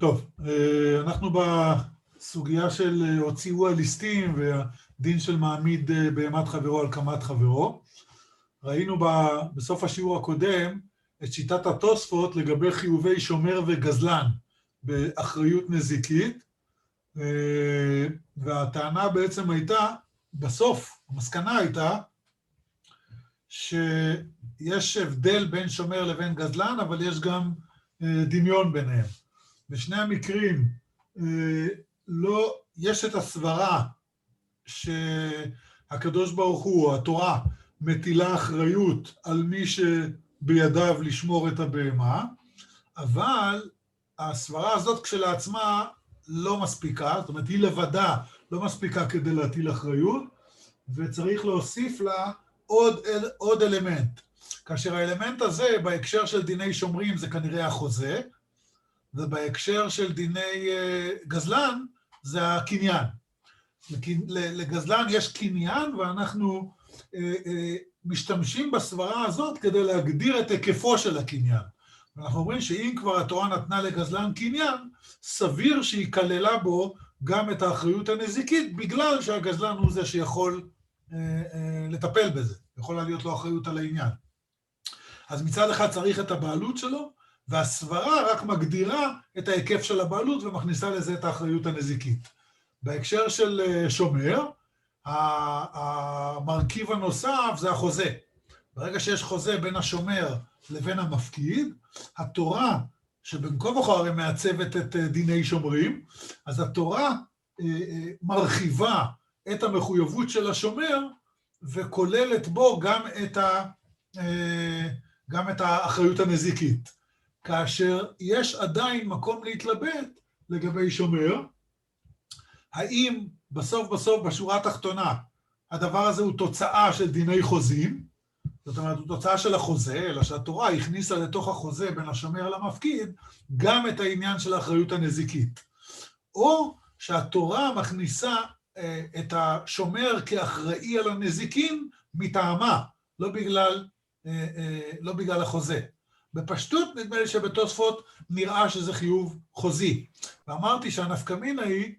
טוב, אנחנו בסוגיה של הוציאו הליסטים והדין של מעמיד בהמת חברו על קמת חברו. ראינו בסוף השיעור הקודם את שיטת התוספות לגבי חיובי שומר וגזלן באחריות נזיקית, והטענה בעצם הייתה, בסוף המסקנה הייתה, שיש הבדל בין שומר לבין גזלן, אבל יש גם דמיון ביניהם. בשני המקרים יש את הסברה שהקדוש ברוך הוא, או התורה, מטילה אחריות על מי שבידיו לשמור את הבהמה, אבל הסברה הזאת כשלעצמה לא מספיקה, זאת אומרת היא לבדה לא מספיקה כדי להטיל אחריות, וצריך להוסיף לה עוד אלמנט. כאשר האלמנט הזה בהקשר של דיני שומרים זה כנראה החוזה, ובהקשר של דיני גזלן זה הקניין. לגזלן יש קניין, ואנחנו משתמשים בסברה הזאת כדי להגדיר את היקפו של הקניין. ואנחנו אומרים שאם כבר התורה נתנה לגזלן קניין, סביר שהיא כללה בו גם את האחריות הנזיקית, בגלל שהגזלן הוא זה שיכול לטפל בזה, יכולה להיות לו אחריות על העניין. אז מצד אחד צריך את הבעלות שלו, והסברה רק מגדירה את ההיקף של הבעלות ומכניסה לזה את האחריות הנזיקית. בהקשר של שומר, המרכיב הנוסף זה החוזה. ברגע שיש חוזה בין השומר לבין המפקיד, התורה, שבין כה וכה הרי מעצבת את דיני שומרים, אז התורה מרחיבה את המחויבות של השומר, וכוללת בו גם את האחריות הנזיקית. כאשר יש עדיין מקום להתלבט לגבי שומר, האם בסוף בשורה התחתונה, הדבר הזה הוא תוצאה של דיני חוזים, זאת אומרת, הוא תוצאה של החוזה, אלא שהתורה הכניסה לתוך החוזה בין השומר למפקיד, גם את העניין של האחריות הנזיקית. או שהתורה מכניסה את השומר כאחראי על הנזיקין מטעמה, לא בגלל החוזה. בפשטות נדמה לי שבתוספות נראה שזה חיוב חוזי. ואמרתי שהנפקמינה היא,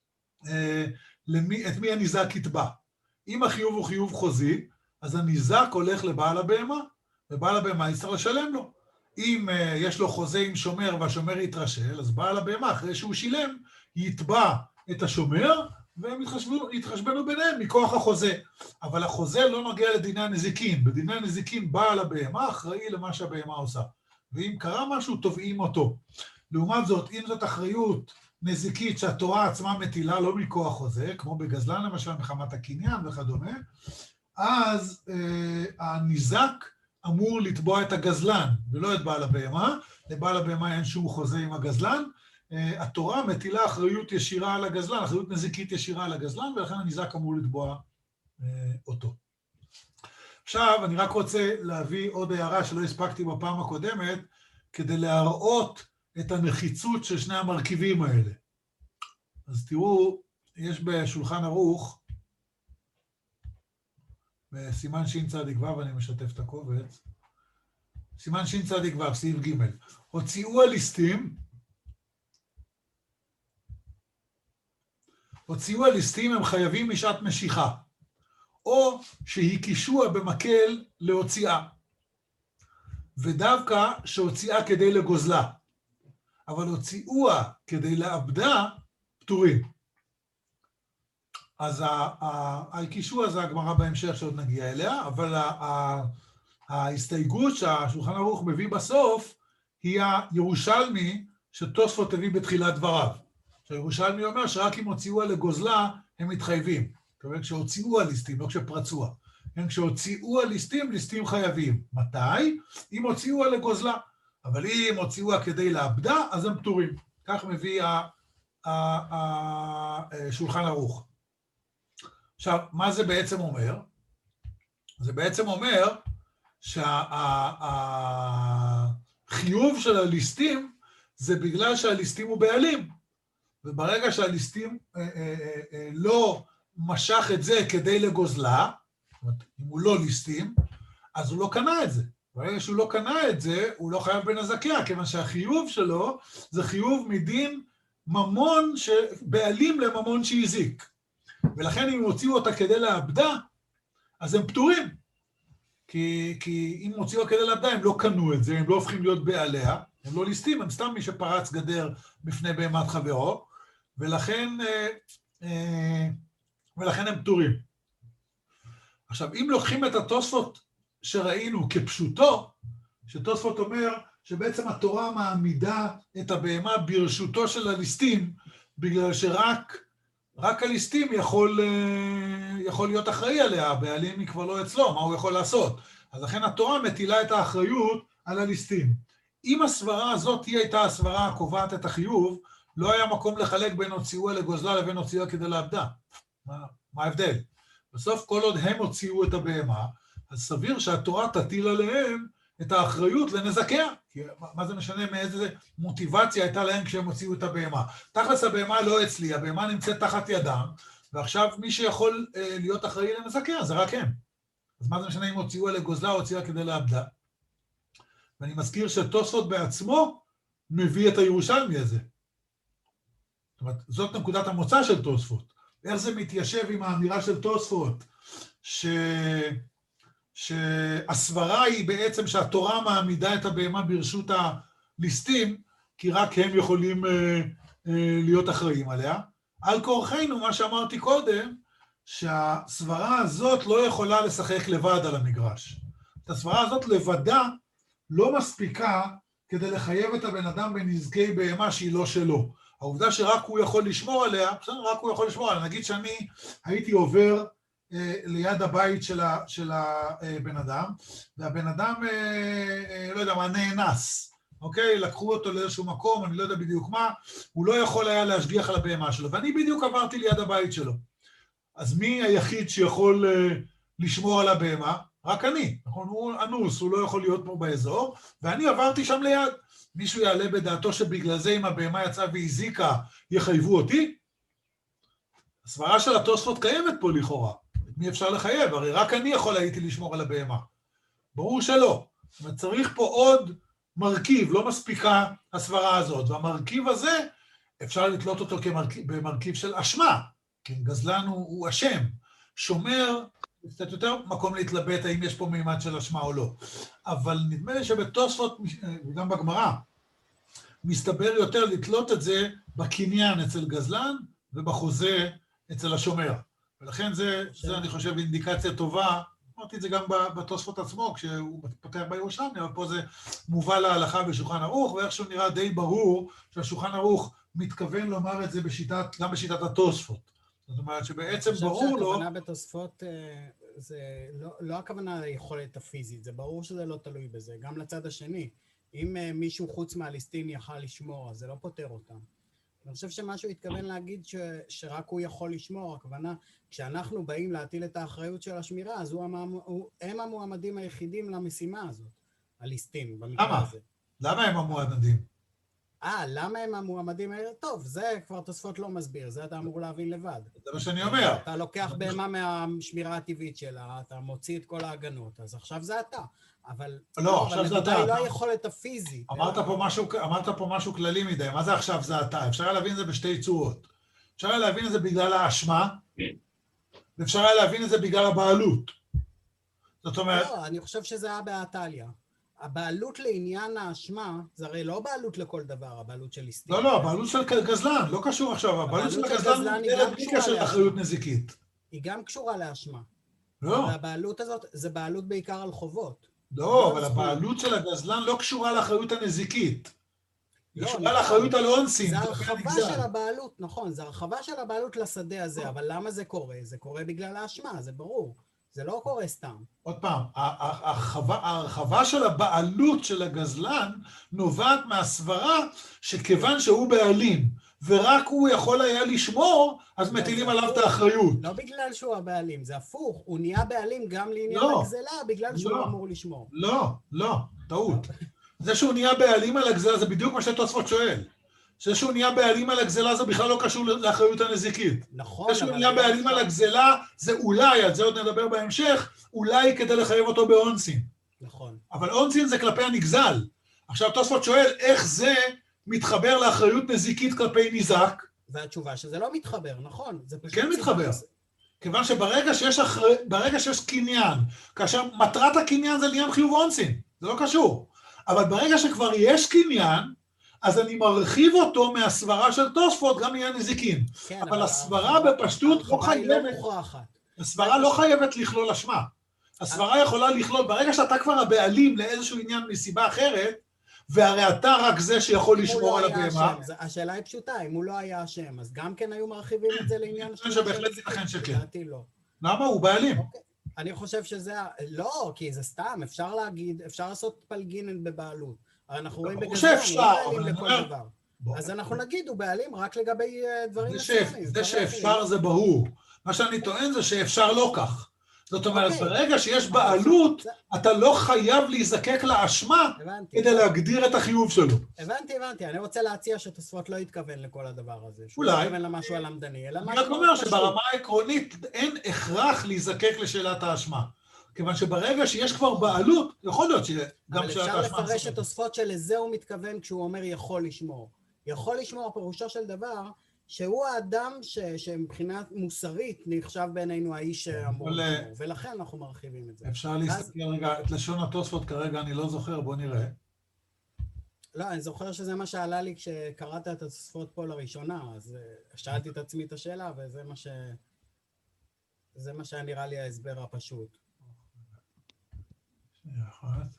את מי הניזק יתבע. אם החיוב הוא חיוב חוזי, אז הניזק הולך לבעל הבהמה, ובעל הבהמה יצטרך לשלם לו. אם יש לו חוזה עם שומר והשומר יתרשל, אז בעל הבהמה אחרי שהוא שילם, יתבע את השומר, והם יתחשבנו ביניהם מכוח החוזה. אבל החוזה לא נוגע לדיני הנזיקין. בדיני הנזיקין בעל הבהמה אחראי למה שהבהמה עושה. ואם קרה משהו, תובעים אותו. לעומת זאת, אם זאת אחריות נזיקית שהתורה עצמה מטילה לא מכוח חוזה, כמו בגזלן למשל, מחמת הקניין וכדומה, אז הניזק אמור לתבוע את הגזלן, ולא את בעל הבהמה. לבעל הבהמה אין שום חוזה עם הגזלן. התורה מטילה אחריות ישירה על הגזלן, אחריות נזיקית ישירה על הגזלן, ולכן הניזק אמור לתבוע אותו. עכשיו, אני רק רוצה להביא עוד הערה שלא הספקתי בפעם הקודמת, כדי להראות את הנחיצות של שני המרכיבים האלה. אז תראו, יש בשולחן ערוך, בסימן שין צדיק ו', אני משתף את הקובץ, סימן שין צדיק ו', סעיף ג', הוציאו הליסטים הם חייבים משעת משיכה, או שהקישוה במקל להוציאה, ודווקא שהוציאה כדי לגוזלה, אבל הוציאוה כדי לאבדה פטורים. אז הקישוה זה הגמרא בהמשך שעוד נגיע אליה, אבל ההסתייגות שהשולחן ערוך מביא בסוף, היא הירושלמי שתוספות הביא בתחילת דבריו. שהירושלמי אומר שרק אם הוציאוה לגוזלה, הם מתחייבים. כלומר, כשהוציאוה ליסטים, לא כשפרצוה. כשהוציאוה ליסטים חייבים. מתי? אם הוציאוה לגוזלה. אבל אם הוציאוה כדי לאבדה, אז הם פטורים. כך מביא השולחן ערוך. עכשיו, מה זה בעצם אומר? זה בעצם אומר שהחיוב של הליסטים זה בגלל שהליסטים הוא בעלים. וברגע שהליסטים לא משך את זה כדי לגוזלה, זאת אומרת, אם הוא לא ליסטים, אז הוא לא קנה את זה. ברגע שהוא לא קנה את זה, הוא לא חייב בנזקיה, כיוון שהחיוב שלו זה חיוב מדין ממון שבעלים לממון שהזיק. ולכן אם הוציאו אותה כדי לאבדה, אז הם פטורים. כי אם הוציאו אותה כדי לאבדה, הם לא קנו את זה, הם לא הופכים להיות בעליה, הם לא ליסטים, הם סתם מי שפרץ גדר בפני בהמת חברו, ולכן הם פטורים. עכשיו, אם לוקחים את התוספות שראינו כפשוטו, שתוספות אומר שבעצם התורה מעמידה את הבהמה ברשותו של הליסטים, בגלל שרק הליסטים יכול להיות אחראי עליה, הבעלים היא כבר לא אצלו, מה הוא יכול לעשות? אז לכן התורה מטילה את האחריות על הליסטים. אם הסברה הזאת היא הייתה הסברה הקובעת את החיוב, לא היה מקום לחלק בין הוציאוה לגוזלה לבין הוציאוה כדי לאבדה. מה ההבדל? בסוף כל עוד הם הוציאו את הבהמה, אז סביר שהתורה תטיל עליהם את האחריות לנזקיה. כי מה זה משנה מאיזה מוטיבציה הייתה להם כשהם הוציאו את הבהמה? תכלס הבהמה לא אצלי, הבהמה נמצאת תחת ידם, ועכשיו מי שיכול להיות אחראי לנזקיה זה רק הם. אז מה זה משנה אם הוציאו לגוזלה או הוציאו כדי לאבדה? ואני מזכיר שתוספות בעצמו מביא את הירושלמי הזה. זאת אומרת, זאת נקודת המוצא של תוספות. איך זה מתיישב עם האמירה של תוספות, שהסברה היא בעצם שהתורה מעמידה את הבהמה ברשות הליסטים, כי רק הם יכולים להיות אחראים עליה. על כורחנו, מה שאמרתי קודם, שהסברה הזאת לא יכולה לשחק לבד על המגרש. הסברה הזאת לבדה לא מספיקה כדי לחייב את הבן אדם בנזקי בהמה שהיא לא שלו. העובדה שרק הוא יכול לשמור עליה, רק הוא יכול לשמור עליה. נגיד שאני הייתי עובר ליד הבית של הבן אדם, והבן אדם, לא יודע מה, נאנס, אוקיי? לקחו אותו לאיזשהו מקום, אני לא יודע בדיוק מה, הוא לא יכול היה להשגיח על הבהמה שלו, ואני בדיוק עברתי ליד הבית שלו. אז מי היחיד שיכול לשמור על הבהמה? רק אני, נכון? הוא אנוס, הוא לא יכול להיות פה באזור, ואני עברתי שם ליד. מישהו יעלה בדעתו שבגלל זה אם הבהמה יצאה והזיקה, יחייבו אותי? הסברה של התוספות קיימת פה לכאורה. את מי אפשר לחייב? הרי רק אני יכול הייתי לשמור על הבהמה. ברור שלא. זאת אומרת, צריך פה עוד מרכיב, לא מספיקה הסברה הזאת. והמרכיב הזה, אפשר לתלות אותו במרכיב של אשמה. כן, גזלן הוא אשם. שומר, קצת יותר מקום להתלבט האם יש פה מימד של אשמה או לא. אבל נדמה לי שבתוספות, וגם בגמרא, מסתבר יותר לתלות את זה בקניין אצל גזלן ובחוזה אצל השומר. ולכן זה אני חושב אינדיקציה טובה, אמרתי את זה גם בתוספות עצמו, כשהוא פותח בירושלמי, אבל פה זה מובא להלכה בשולחן ערוך, ואיכשהו נראה די ברור שהשולחן ערוך מתכוון לומר את זה גם בשיטת התוספות. זאת אומרת שבעצם ברור לו... הכוונה בתוספות, זה לא הכוונה ליכולת הפיזית, זה ברור שזה לא תלוי בזה, גם לצד השני. אם מישהו חוץ מהליסטין יכל לשמור, אז זה לא פותר אותם. אני חושב שמשהו התכוון להגיד שרק הוא יכול לשמור, הכוונה, כשאנחנו באים להטיל את האחריות של השמירה, אז הם המועמדים היחידים למשימה הזאת, הליסטין, במקרה הזה. למה הם המועמדים? למה הם המועמדים האלה? טוב, זה כבר תוספות לא מסביר, זה אתה אמור להבין לבד. זה מה שאני אומר. אתה לוקח בהמה מהשמירה הטבעית שלה, אתה מוציא את כל ההגנות, אז עכשיו זה אתה. אבל לא, עכשיו זה אתה. אבל לא היכולת הפיזית. אמרת פה משהו כללי מדי, מה זה עכשיו זה אתה? אפשר להבין את זה בשתי צורות. אפשר להבין את זה בגלל האשמה, ואפשר להבין את זה בגלל הבעלות. זאת אומרת... לא, אני חושב שזה היה באתליה. הבעלות לעניין האשמה, זה הרי לא בעלות לכל דבר, הבעלות של ליסטין. לא, הבעלות של גזלן, לא קשור עכשיו, הבעלות של גזלן היא בלי קשר לאחריות נזיקית. היא גם קשורה לאשמה. לא. והבעלות הזאת, זה בעלות בעיקר על חובות. לא, אבל הבעלות של הגזלן לא קשורה לאחריות הנזיקית. היא קשורה לאחריות על אונסים. זה הרחבה של הבעלות, נכון, זה הרחבה של הבעלות לשדה הזה, אבל למה זה קורה? זה קורה בגלל האשמה, זה ברור. זה לא קורה סתם. עוד פעם, ההרחבה של הבעלות של הגזלן נובעת מהסברה שכיוון שהוא בעלים, ורק הוא יכול היה לשמור, אז מטילים עליו את האחריות. לא בגלל שהוא הבעלים, זה הפוך. הוא נהיה בעלים גם לעניין הגזלה, בגלל שהוא אמור לשמור. לא, טעות. זה שהוא נהיה בעלים על הגזלה, זה בדיוק מה שתוספות שואל. זה שהוא נהיה בעלים על הגזלה, זה בכלל לא קשור לאחריות הנזיקית. נכון. זה שהוא נהיה בעלים על הגזלה, זה אולי, על זה עוד נדבר בהמשך, אולי כדי לחייב אותו באונסים. נכון. אבל אונסין זה כלפי הנגזל. עכשיו תוספות שואל, איך זה מתחבר לאחריות נזיקית כלפי ניזק? והתשובה שזה לא מתחבר, נכון. זה פשוט כן מתחבר. כיוון שברגע שיש קניין, כאשר מטרת הקניין זה לעניין חיוב אונסין, זה לא קשור. אבל ברגע שכבר יש קניין, אז אני מרחיב אותו מהסברה של תוספות גם לעניין נזיקין. כן, אבל הסברה בפשטות לא חייבת, הסברה לא חייבת לכלול אשמה. הסברה יכולה לכלול, ברגע שאתה כבר הבעלים לאיזשהו עניין מסיבה אחרת, והרי אתה רק זה שיכול לשמור על הבהמה. השאלה היא פשוטה, אם הוא לא היה אשם, אז גם כן היו מרחיבים את זה לעניין של... שבהחלט ייתכן שכן. לא. למה? הוא בעלים. אני חושב שזה... לא, כי זה סתם, אפשר להגיד, אפשר לעשות פלגינן בבעלות. אנחנו רואים בגזרון, הוא בעלים לכל דבר. אז אנחנו נגיד, הוא בעלים רק לגבי דברים מסוימים. זה שאפשר זה ברור. מה שאני טוען זה שאפשר לא כך. זאת אומרת, ברגע שיש בעלות, אתה לא חייב להיזקק לאשמה כדי להגדיר את החיוב שלו. הבנתי. אני רוצה להציע שתוספות לא יתכוון לכל הדבר הזה. אולי. שהוא לא יתכוון למשהו הלמדני, אלא משהו... אני רק אומר שברמה העקרונית אין הכרח להיזקק לשאלת האשמה. כיוון שברגע שיש כבר בעלות, יכול להיות שגם שאלת האשמה... אבל אפשר לפרש את תוספות שלזה הוא מתכוון כשהוא אומר יכול לשמור. יכול לשמור, פירושו של דבר, שהוא האדם שמבחינה מוסרית נחשב בעינינו האיש שאמור לשמור, ולכן אנחנו מרחיבים את זה. אפשר להסתכל רגע, את לשון התוספות כרגע אני לא זוכר, בוא נראה. לא, אני זוכר שזה מה שעלה לי כשקראת את התוספות פה לראשונה, אז שאלתי את עצמי את השאלה, וזה מה שנראה לי ההסבר הפשוט. שנייה אחת.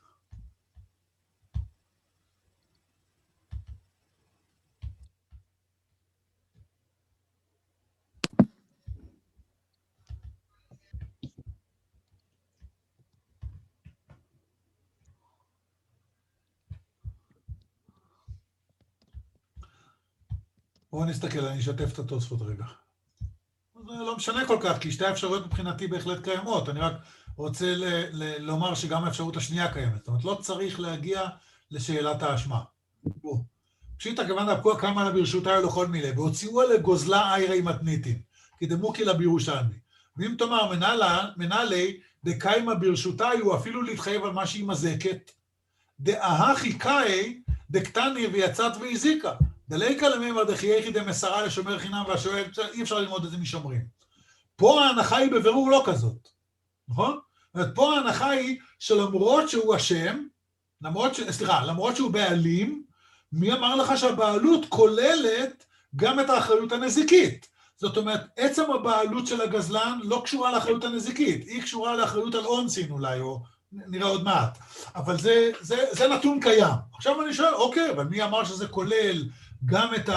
בואו נסתכל, אני אשתף את התוספות רגע. זה לא משנה כל כך, כי שתי האפשרויות מבחינתי בהחלט קיימות. אני רק רוצה לומר שגם האפשרות השנייה קיימת. זאת אומרת, לא צריך להגיע לשאלת האשמה. בואו. פשיטא כיוון דאפקוע קיימא לה ברשותיה לכל מילי, והוציאוה לגוזלה איירי מתניתין, כדמוקי לה בירושלמי. ואם תאמר מנהלי דקיימא ברשותה הוא אפילו להתחייב על מה שהיא מזקת, דאהכי קאי דקטני ויצאת והזיקה. דליקה למימר דחייכי דמסרה לשומר חינם והשואל, אי אפשר ללמוד את זה משומרים. פה ההנחה היא בבירור לא כזאת, נכון? זאת אומרת, פה ההנחה היא שלמרות שהוא אשם, למרות שהוא בעלים, מי אמר לך שהבעלות כוללת גם את האחריות הנזיקית? זאת אומרת, עצם הבעלות של הגזלן לא קשורה לאחריות הנזיקית, היא קשורה לאחריות על אונסין אולי, או נראה עוד מעט. אבל זה נתון קיים. עכשיו אני שואל, אוקיי, אבל מי אמר שזה כולל גם את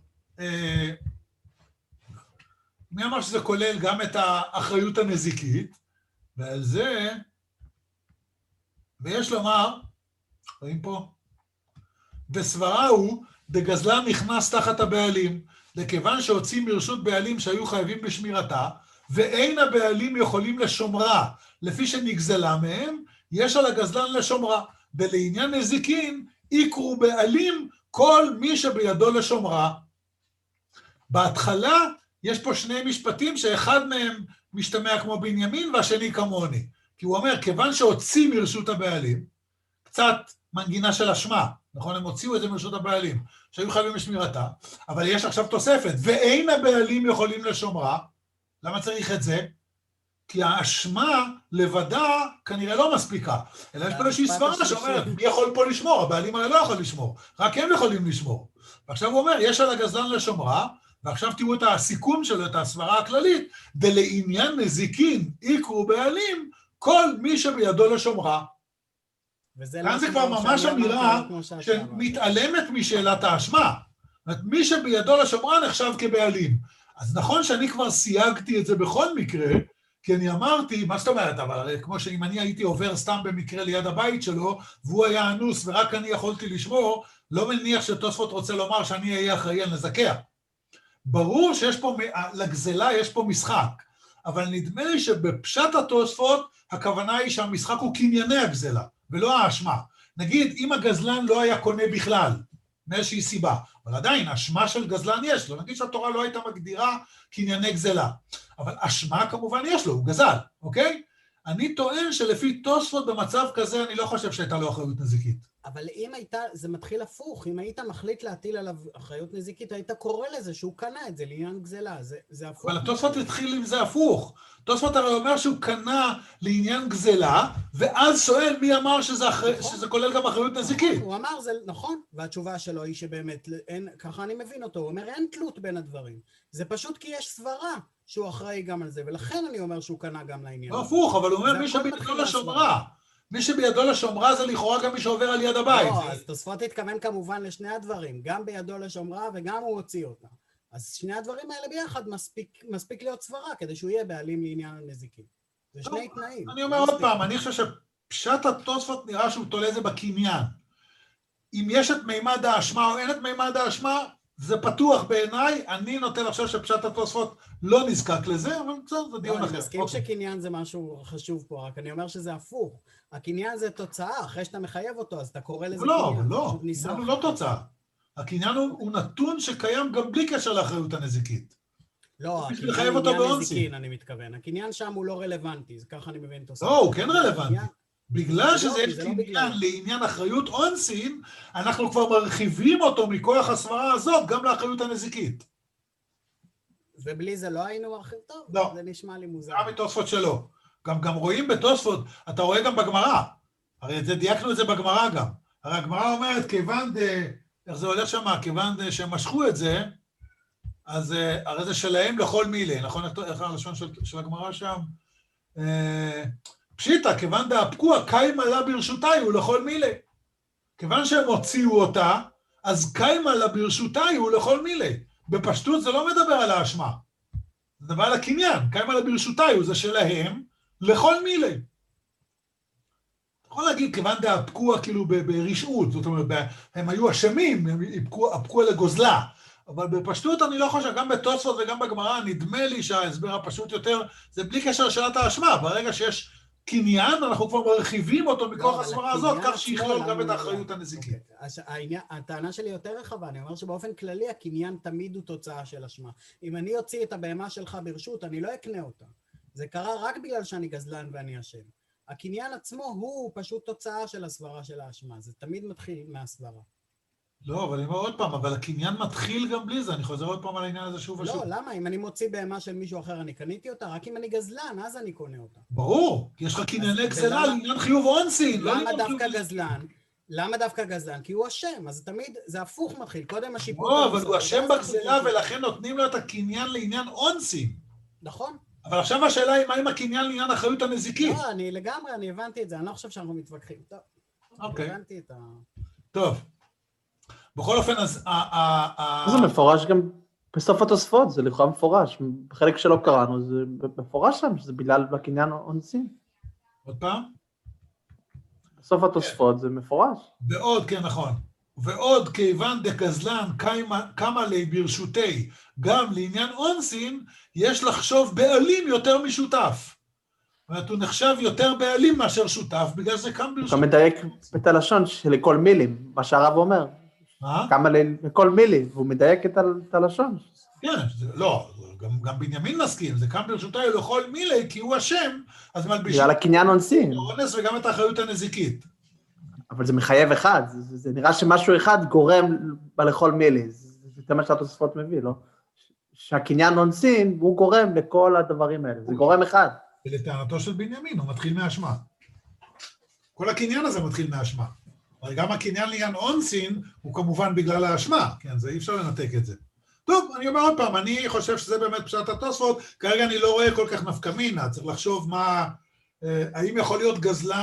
מי אמר שזה כולל גם את האחריות הנזיקית? ועל זה, ויש לומר, רואים פה, בסברה הוא, דגזלן נכנס תחת הבעלים, לכיוון שהוצאים מרשות בעלים שהיו חייבים בשמירתה, ואין הבעלים יכולים לשומרה, לפי שנגזלה מהם, יש על הגזלן לשומרה, ולעניין נזיקין, יקרו בעלים כל מי שבידו לשומרה. בהתחלה יש פה שני משפטים שאחד מהם משתמע כמו בנימין והשני כמוני. כי הוא אומר, כיוון שהוציא מרשות הבעלים, קצת מנגינה של אשמה, נכון? הם הוציאו את זה מרשות הבעלים, שהיו חייבים בשמירתה, אבל יש עכשיו תוספת, ואין הבעלים יכולים לשומרה. למה צריך את זה? כי האשמה לבדה כנראה לא מספיקה, אלא יש פה איזושהי סברה שאומרת, מי יכול פה לשמור? הבעלים הרי לא יכול לשמור, רק הם יכולים לשמור. ועכשיו הוא אומר, יש על הגזלן לשומרה, ועכשיו תראו את הסיכום שלו, את הסברה הכללית, ולעניין נזיקין יקרו בעלים, כל מי שבידו לשומרה. כאן זה כבר ממש אמירה שמתעלמת משאלת האשמה. זאת אומרת, מי שבידו לשומרה נחשב כבעלים. אז נכון שאני כבר סייגתי את זה בכל מקרה, כי אני אמרתי, מה זאת אומרת, אבל כמו שאם אני הייתי עובר סתם במקרה ליד הבית שלו, והוא היה אנוס ורק אני יכולתי לשמור, לא מניח שתוספות רוצה לומר שאני אהיה אחראי על נזקיה. ברור שיש פה, לגזלה יש פה משחק, אבל נדמה לי שבפשט התוספות, הכוונה היא שהמשחק הוא קנייני הגזלה, ולא האשמה. נגיד, אם הגזלן לא היה קונה בכלל, מאיזושהי סיבה, אבל עדיין, אשמה של גזלן יש לו, נגיד שהתורה לא הייתה מגדירה קנייני גזלה, אבל אשמה כמובן יש לו, הוא גזל, אוקיי? אני טוען שלפי תוספות במצב כזה, אני לא חושב שהייתה לו אחריות נזיקית. אבל אם הייתה, זה מתחיל הפוך, אם היית מחליט להטיל עליו אחריות נזיקית, היית קורא לזה שהוא קנה את זה לעניין גזלה, זה הפוך. אבל התוספות התחיל עם זה הפוך. תוספות הרי אומר שהוא קנה לעניין גזלה, ואז שואל מי אמר שזה כולל גם אחריות נזיקית. הוא אמר, זה נכון, והתשובה שלו היא שבאמת, ככה אני מבין אותו, הוא אומר, אין תלות בין הדברים. זה פשוט כי יש סברה שהוא אחראי גם על זה, ולכן אני אומר שהוא קנה גם לעניין. לא הפוך, אבל הוא אומר מי שבידו לשומרה. מי שבידו לשומרה זה לכאורה גם מי שעובר על יד הבית. לא, אז תוספות התכוון כמובן לשני הדברים, גם בידו לשומרה וגם הוא הוציא אותה. אז שני הדברים האלה ביחד מספיק להיות סברה, כדי שהוא יהיה בעלים לעניין הנזיקי. זה שני תנאים. אני אומר עוד פעם, אני חושב שפשט התוספות נראה שהוא תולה זה בקניין. אם יש את מימד האשמה או אין את מימד האשמה, זה פתוח בעיניי, אני נוטה לחשוב שפשט התוספות לא נזקק לזה, אבל זה דיון אחר. אני מסכים שקניין זה משהו חשוב פה, רק אני אומר שזה הפוך. הקניין זה תוצאה, אחרי שאתה מחייב אותו, אז אתה קורא לזה קניין. לא, הקניין הוא לא תוצאה. הקניין הוא נתון שקיים גם בלי קשר לאחריות הנזיקית. לא, הקניין נזיקין, אני מתכוון. הקניין שם הוא לא רלוונטי, זה ככה אני מבין תוספות. לא, הוא כן רלוונטי. בגלל שזה יש קניין לעניין אחריות אונסין, אנחנו כבר מרחיבים אותו מכוח הסברה הזאת גם לאחריות הנזיקית. ובלי זה לא היינו מרחיב טוב? לא. זה נשמע לי מוזר. גם מתוספות שלו. גם רואים בתוספות, אתה רואה גם בגמרא. הרי דייקנו את זה בגמרא גם. הרי הגמרא אומרת, כיוון, איך זה הולך שם, כיוון שהם משכו את זה, אז הרי זה שלהם לכל מילה, נכון? איך הלשון של הגמרא שם? פשיטה, כיוון דאפקוע, קיימה לה ברשותי הוא לכל מילה. כיוון שהם הוציאו אותה, אז קיימה לה ברשותי הוא לכל מילה. בפשטות זה לא מדבר על האשמה. זה מדבר על הקניין. קיימה לה ברשותי הוא זה שלהם לכל מילה. אתה יכול להגיד, כיוון דאפקוע כאילו ברשעות, זאת אומרת, הם היו אשמים, הם הפקוע לגוזלה. אבל בפשטות אני לא חושב, גם בתוספות וגם בגמרא, נדמה לי שההסבר הפשוט יותר, זה בלי קשר לשאלת האשמה. ברגע שיש קניין, אנחנו כבר מרחיבים אותו מכוח הסברה הזאת, כך שיכלול גם את האחריות הנזיקית. הטענה שלי יותר רחבה, אני אומר שבאופן כללי, הקניין תמיד הוא תוצאה של אשמה. אם אני אוציא את הבהמה שלך ברשות, אני לא אקנה אותה. זה קרה רק בגלל שאני גזלן ואני אשם. הקניין עצמו הוא פשוט תוצאה של הסברה של האשמה. זה תמיד מתחיל מהסברה. לא, אבל אני אומר עוד פעם, אבל הקניין מתחיל גם בלי זה, אני חוזר עוד פעם על העניין הזה שוב ושוב. לא, למה? אם אני מוציא בהמה של מישהו אחר, אני קניתי אותה, רק אם אני גזלן, אז אני קונה אותה. ברור, כי יש לך קנייני גזלה לעניין חיוב אונסין. למה דווקא גזלן? כי הוא אשם, אז תמיד, זה הפוך מתחיל, קודם השיפוט... לא, אבל הוא אשם בגזלה, ולכן נותנים לו את הקניין לעניין אונסין. נכון. אבל עכשיו השאלה היא, מה עם הקניין לעניין אחריות הנזיקית? לא, אני לגמרי, אני הבנתי את זה, אני לא חושב שאנחנו מתווכחים. טוב, הבנתי את ה... טוב. בכל אופן, אז... זה מפורש גם בסוף התוספות, זה לכאורה מפורש. בחלק שלא קראנו, זה מפורש שם, שזה בגלל הקניין אונסין. עוד פעם? בסוף התוספות זה מפורש. ועוד, כן, נכון. ועוד כיוון דגזלן כמה לי ברשותי, גם לעניין אונסין, יש לחשוב בעלים יותר משותף. זאת אומרת, הוא נחשב יותר בעלים מאשר שותף, בגלל זה קם ברשותי. אתה מדייק את הלשון שלכל מילים, מה שהרב אומר. כמה לכל מילי, והוא מדייק את הלשון. כן, לא, גם בנימין מסכים, זה קם ברשותי לכל מילי, כי הוא אשם, אז מלבישים... על הקניין אונסין. אונס וגם את האחריות הנזיקית. אבל זה מחייב אחד, זה נראה שמשהו אחד גורם לכל מילי, זה מה שהתוספות מביא, לא? שהקניין אונסין, הוא גורם לכל הדברים האלה, זה גורם אחד. ולטענתו של בנימין, הוא מתחיל מהאשמה. כל הקניין הזה מתחיל מהאשמה. אבל גם הקניין לעניין אונסין הוא כמובן בגלל האשמה, כן, זה אי אפשר לנתק את זה. טוב, אני אומר עוד פעם, אני חושב שזה באמת פשט התוספות, כרגע אני לא רואה כל כך נפקא מינה, צריך לחשוב מה, האם יכול להיות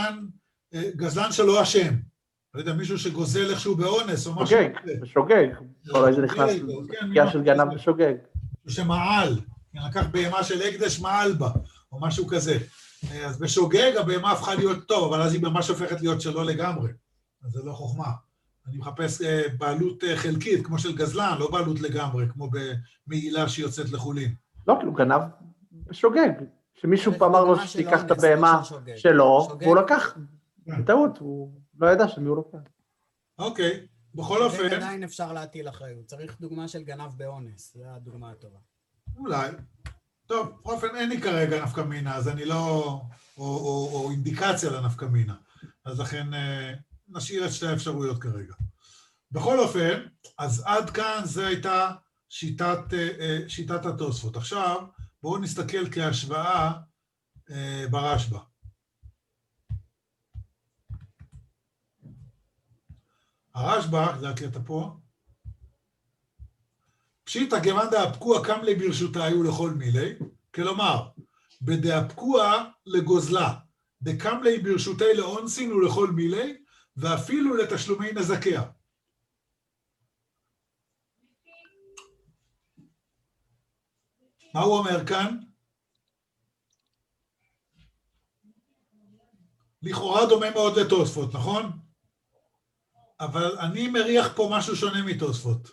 גזלן שלא אשם, לא יודע, מישהו שגוזל איכשהו באונס או משהו. בשוגג, אולי זה נכנס לפגיעה של גנב בשוגג. שמעל, לקח בהמה של הקדש מעל בה, או משהו כזה. אז בשוגג הבהמה הפכה להיות טוב, אבל אז היא ממש הופכת להיות שלא לגמרי. אז זה לא חוכמה. אני מחפש בעלות חלקית, כמו של גזלן, לא בעלות לגמרי, כמו במעילה שיוצאת לחולין. לא, כאילו גנב בשוגג, שמישהו אמר לו שתיקח את הבהמה שלו, והוא לקח, בטעות, הוא לא ידע שמי הוא לוקח. אוקיי, בכל אופן... עדיין אפשר להטיל אחריות, צריך דוגמה של גנב באונס, זו הדוגמה הטובה. אולי. טוב, באופן אין לי כרגע נפקא מינה, אז אני לא... או אינדיקציה לנפקא מינה. אז לכן נשאיר את שתי האפשרויות כרגע. בכל אופן, אז עד כאן זה הייתה שיטת התוספות. עכשיו, בואו נסתכל כהשוואה ברשב"א. הרשב"א, זה הקטע פה, פשיטא כיוון דאפקוע קמלי ברשותי ולכל מילי, כלומר, בדאפקוע לגוזלה, דקמלי ברשותי לאונסין ולכל מילי, ואפילו לתשלומי נזקיה. מה הוא אומר כאן? לכאורה דומה מאוד לתוספות, נכון? אבל אני מריח פה משהו שונה מתוספות.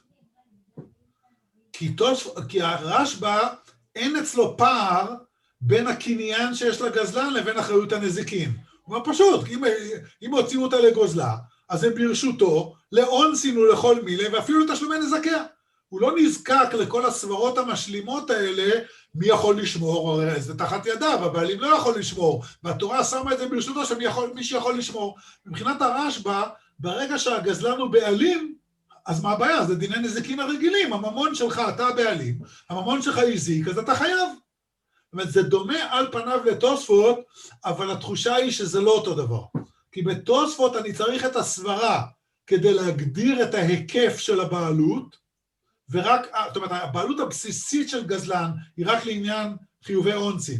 כי הרשב"א אין אצלו פער בין הקניין שיש לגזלן לבין אחריות הנזיקין. הוא אומר פשוט, אם הוציאו אותה לגוזלה, אז זה ברשותו, לאונסין ולכל מילי, ואפילו לתשלומי נזקיה. הוא לא נזקק לכל הסברות המשלימות האלה, מי יכול לשמור, זה תחת ידיו, הבעלים לא יכול לשמור, והתורה שמה את זה ברשותו שמי שיכול לשמור. מבחינת הרשב"א, ברגע שהגזלן הוא בעלים, אז מה הבעיה? זה דיני נזיקין הרגילים, הממון שלך אתה הבעלים, הממון שלך הזיק, אז אתה חייב. זאת אומרת, זה דומה על פניו לתוספות, אבל התחושה היא שזה לא אותו דבר. כי בתוספות אני צריך את הסברה כדי להגדיר את ההיקף של הבעלות, ורק, זאת אומרת, הבעלות הבסיסית של גזלן היא רק לעניין חיובי אונסין.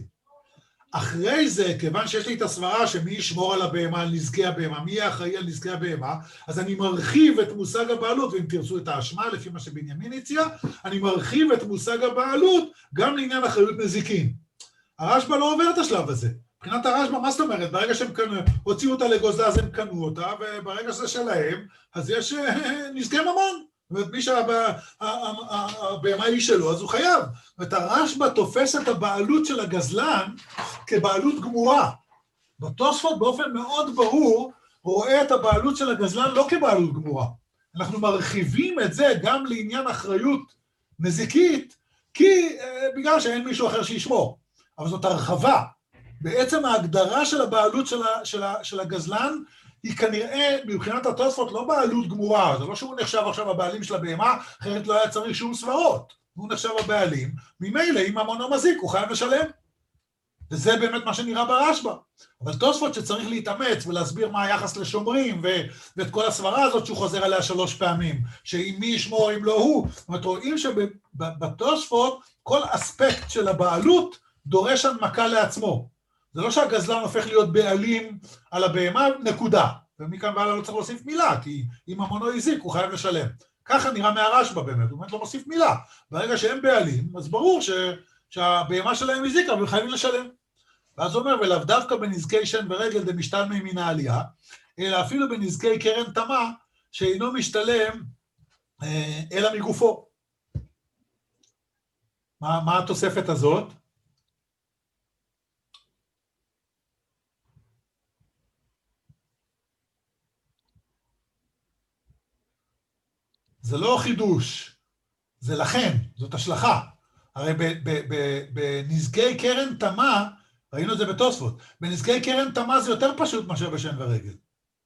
אחרי זה, כיוון שיש לי את הסברה שמי ישמור על הבהמה, על נזקי הבהמה, מי יהיה אחראי על נזקי הבהמה, אז אני מרחיב את מושג הבעלות, ואם תרצו את האשמה, לפי מה שבנימין הציע, אני מרחיב את מושג הבעלות גם לעניין אחריות נזיקין. הרשב"א לא עובר את השלב הזה. מבחינת הרשב"א, מה זאת אומרת? ברגע שהם הוציאו אותה לגוזלה, אז הם קנו אותה, וברגע שזה שלהם, אז יש נזקי ממון. זאת אומרת, מי שהבהמה היא שלו, אז הוא חייב. זאת אומרת, הרשב"א תופס את הבעלות של הגזלן כבעלות גמורה. בתוספות באופן מאוד ברור, רואה את הבעלות של הגזלן לא כבעלות גמורה. אנחנו מרחיבים את זה גם לעניין אחריות נזיקית, כי בגלל שאין מישהו אחר שישמור. אבל זאת הרחבה. בעצם ההגדרה של הבעלות של הגזלן, היא כנראה מבחינת התוספות לא בעלות גמורה, זה לא שהוא נחשב עכשיו הבעלים של הבהמה, אחרת לא היה צריך שום סברות. הוא נחשב הבעלים, ממילא אם ממונו מזיק, הוא חייב לשלם. וזה באמת מה שנראה ברשב"א. אבל תוספות שצריך להתאמץ ולהסביר מה היחס לשומרים, ואת כל הסברה הזאת שהוא חוזר עליה 3 פעמים, שאם מי ישמור, אם לא הוא. זאת אומרת, רואים שבתוספות כל אספקט של הבעלות דורש הנמקה לעצמו. זה לא שהגזלן הופך להיות בעלים על הבהמה, נקודה. ומכאן והלאה לא צריך להוסיף מילה, כי אם ממונו הזיק, הוא חייב לשלם. ככה נראה מהרשב"א באמת, הוא באמת לא מוסיף מילה. ברגע שהם בעלים, אז ברור שהבהמה שלהם הזיקה, והם חייבים לשלם. ואז הוא אומר, ולאו דווקא בנזקי שן ורגל דמשתלמי מן העלייה, אלא אפילו בנזקי קרן תמה, שאינו משתלם אלא מגופו. מה התוספת הזאת? זה לא חידוש, זה לכן, זאת השלכה. הרי בנזקי קרן תמה, ראינו את זה בתוספות, בנזקי קרן תמה זה יותר פשוט מאשר בשן ורגל.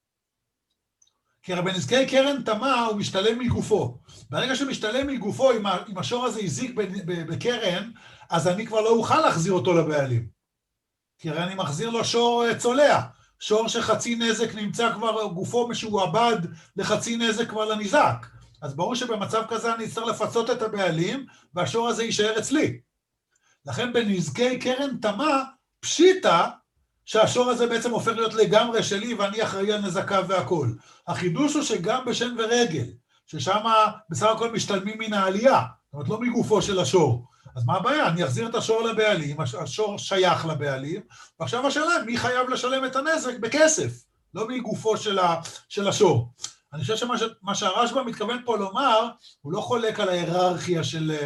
כי הרי בנזקי קרן תמה הוא משתלם מגופו. ברגע שמשתלם מגופו, אם השור הזה הזיק בקרן, אז אני כבר לא אוכל להחזיר אותו לבעלים. כי הרי אני מחזיר לו שור צולע. שור שחצי נזק נמצא כבר, גופו משועבד לחצי נזק כבר לנזק. אז ברור שבמצב כזה אני אצטרך לפצות את הבעלים, והשור הזה יישאר אצלי. לכן בנזקי קרן תמה, פשיטה שהשור הזה בעצם הופך להיות לגמרי שלי, ואני אחראי על נזקיו והכל. החידוש הוא שגם בשן ורגל, ששם בסך הכל משתלמים מן העלייה, זאת אומרת לא מגופו של השור. אז מה הבעיה? אני אחזיר את השור לבעלים, השור שייך לבעלים, ועכשיו השאלה, מי חייב לשלם את הנזק? בכסף, לא מגופו של השור. אני חושב שמה שהרשב"א מתכוון פה לומר, הוא לא חולק על ההיררכיה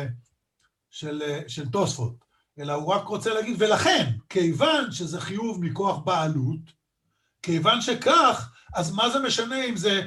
של תוספות, אלא הוא רק רוצה להגיד, ולכן, כיוון שזה חיוב מכוח בעלות, כיוון שכך, אז מה זה משנה אם זה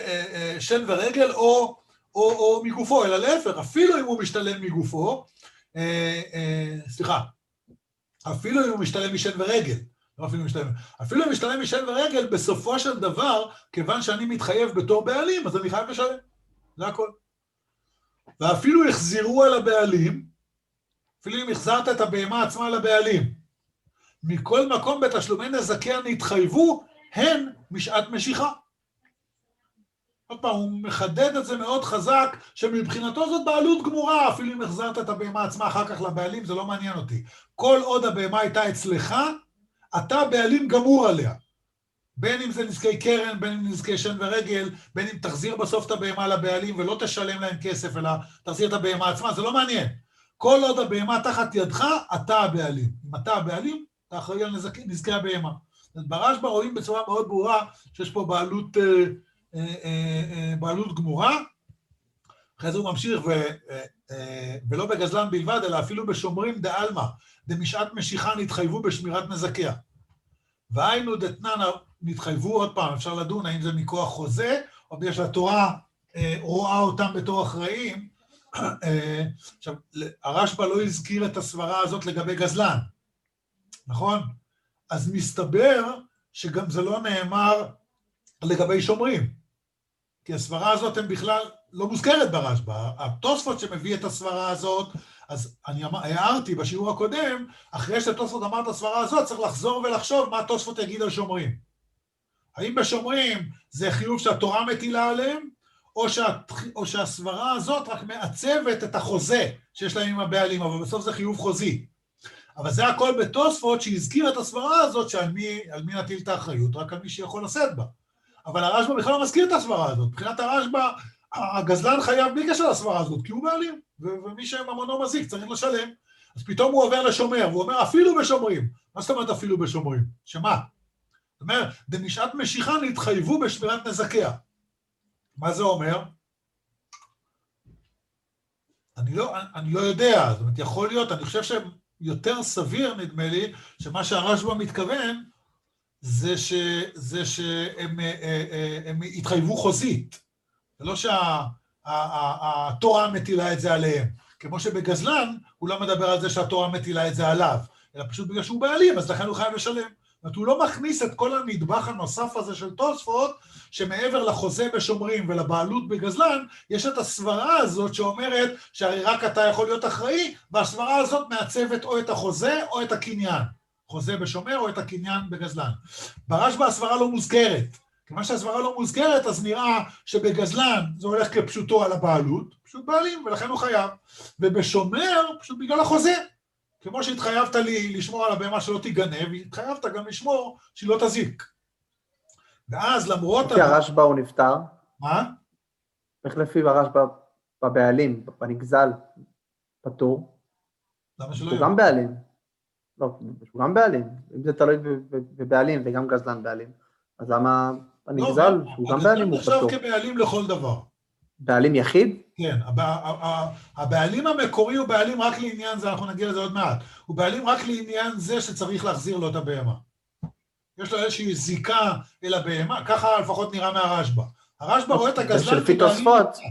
שן ורגל או מגופו, אלא להפך, אפילו אם הוא משתלם מגופו, סליחה, אפילו אם הוא משתלם משן ורגל, לא אפילו משתלם, אפילו אם משתלם משן ורגל, בסופו של דבר, כיוון שאני מתחייב בתור בעלים, אז אני חייב לשלם, זה הכל. ואפילו החזירו על הבעלים, אפילו אם החזרת את הבהמה עצמה לבעלים, מכל מקום בתשלומי נזקיה נתחייבו, הן משעת משיכה. עוד פעם, הוא מחדד את זה מאוד חזק, שמבחינתו זאת בעלות גמורה, אפילו אם החזרת את הבהמה עצמה אחר כך לבעלים, זה לא מעניין אותי. כל עוד הבהמה הייתה אצלך, אתה בעלים גמור עליה. בין אם זה נזקי קרן, בין אם נזקי שן ורגל, בין אם תחזיר בסוף את הבהמה לבעלים ולא תשלם להם כסף, אלא תחזיר את הבהמה עצמה, זה לא מעניין. כל עוד הבהמה תחת ידך, אתה הבעלים. אם אתה הבעלים, אתה אחראי על נזקי הבהמה. ברשב"א רואים בצורה מאוד ברורה שיש פה בעלות גמורה. אחרי זה הוא ממשיך, ולא בגזלן בלבד, אלא אפילו בשומרים דעלמא, דמשעת משיכה נתחייבו בשמירת נזקיה. והיינו דתנן נתחייבו, עוד פעם, אפשר לדון האם זה מכוח חוזה, או בגלל שהתורה רואה אותם בתור אחראים. עכשיו, הרשב"א לא הזכיר את הסברה הזאת לגבי גזלן, נכון? אז מסתבר שגם זה לא נאמר לגבי שומרים, כי הסברה הזאת הם בכלל לא מוזכרת ברשב"א. התוספות שמביא את הסברה הזאת, אז אני הערתי בשיעור הקודם, אחרי שתוספות אמר את הסברה הזאת, צריך לחזור ולחשוב מה התוספות יגיד על שומרים. האם בשומרים זה חיוב שהתורה מטילה עליהם, או שהסברה הזאת רק מעצבת את החוזה שיש להם עם הבעלים, אבל בסוף זה חיוב חוזי. אבל זה הכל בתוספות שהזכיר את הסברה הזאת, שעל מי נטיל את האחריות, רק על מי שיכול לשאת בה. אבל הרשב"א בכלל לא מזכיר את הסברה הזאת. מבחינת הרשב"א, הגזלן חייב בלי קשר לסברה הזאת, כי הוא בעלים, ומי שממונו מזיק צריך לשלם. אז פתאום הוא עובר לשומר, והוא אומר, אפילו בשומרים. מה זאת אומרת אפילו בשומרים? שמה? זאת אומרת, במשעת משיכה נתחייבו בשמירת נזקיה. מה זה אומר? אני לא יודע, זאת אומרת, יכול להיות, אני חושב שיותר סביר, נדמה לי, שמה שהרשב"א מתכוון, זה שהם התחייבו חוזית. זה לא שהתורה מטילה את זה עליהם. כמו שבגזלן, הוא לא מדבר על זה שהתורה מטילה את זה עליו, אלא פשוט בגלל שהוא בעלים, אז לכן הוא חייב לשלם. זאת אומרת, הוא לא מכניס את כל הנדבך הנוסף הזה של תוספות, שמעבר לחוזה בשומרים ולבעלות בגזלן, יש את הסברה הזאת שאומרת שהרי רק אתה יכול להיות אחראי, והסברה הזאת מעצבת או את החוזה או את הקניין. חוזה בשומר או את הקניין בגזלן. ברשב"א הסברה לא מוזכרת. כיוון שהסברה לא מוזכרת, אז נראה שבגזלן זה הולך כפשוטו על הבעלות, פשוט בעלים, ולכן הוא חייב. ובשומר, פשוט בגלל החוזה. כמו שהתחייבת לי לשמור על הבהמה שלא תיגנב, התחייבת גם לשמור שהיא לא תזיק. ואז למרות... לפי הרשב"א הוא נפטר. מה? איך לפי הרשב"א בבעלים, בנגזל, פטור? למה שלא הוא גם בעלים. לא, הוא גם בעלים. אם זה תלוי בבעלים וגם גזלן בעלים. אז למה הנגזל, הוא גם בעלים, הוא פטור. הגזלן נחשב כבעלים לכל דבר. בעלים יחיד? כן, הבעלים המקורי הוא בעלים רק לעניין זה, אנחנו נגיע לזה עוד מעט. הוא בעלים רק לעניין זה שצריך להחזיר לו את הבהמה. יש לו איזושהי זיקה אל הבהמה, ככה לפחות נראה מהרשב"א. הרשב"א רואה את הגזלן כבעלים.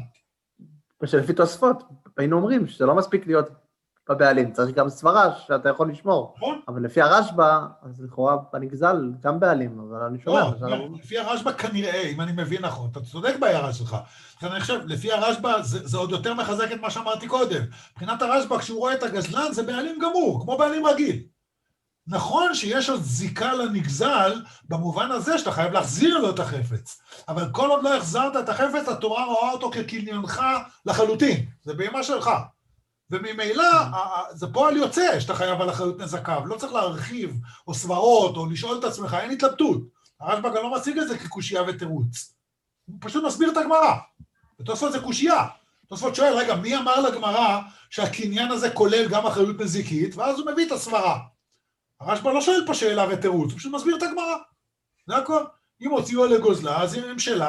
ושלפי תוספות, היינו אומרים שזה לא מספיק להיות בבעלים, צריך גם סברה שאתה יכול לשמור. אבל לפי הרשב"א, אז לכאורה בנגזל גם בעלים, אבל אני שומע. לפי הרשב"א כנראה, אם אני מבין נכון, אתה צודק בהערה שלך. אני חושב, לפי הרשב"א זה עוד יותר מחזק את מה שאמרתי קודם. מבחינת הרשב"א, כשהוא רואה את הגזלן, זה בעלים גמור, כמו בעלים רגיל. נכון שיש עוד זיקה לנגזל, במובן הזה שאתה חייב להחזיר לו את החפץ. אבל כל עוד לא החזרת את החפץ, התורה רואה אותו כקניינך לחלוטין. זה בהמה שלך. וממילא, זה פועל יוצא שאתה חייב על אחריות נזקיו. לא צריך להרחיב, או סברות, או לשאול את עצמך, אין התלבטות. הרשב"א גם לא מציג את זה כקושייה ותירוץ. הוא פשוט מסביר את הגמרא. ותוספות זה קושייה. תוספות שואל, רגע, מי אמר לגמרא שהקניין הזה כולל גם אחריות נזיקית? ואז הוא מביא את הסברה. הרשב"א לא שואל פה שאלה ותירוץ, הוא פשוט מסביר את הגמרא. זה הכל. אם הוציאו לגוזלה, אז הם שלה,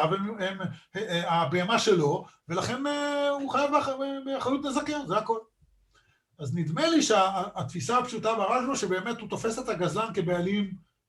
הבהמה שלו, ולכן הוא חייב באחריות נזקיה, זה הכל. אז נדמה לי שהתפיסה הפשוטה ברשב"א, שבאמת הוא תופס את הגזלן כבעלים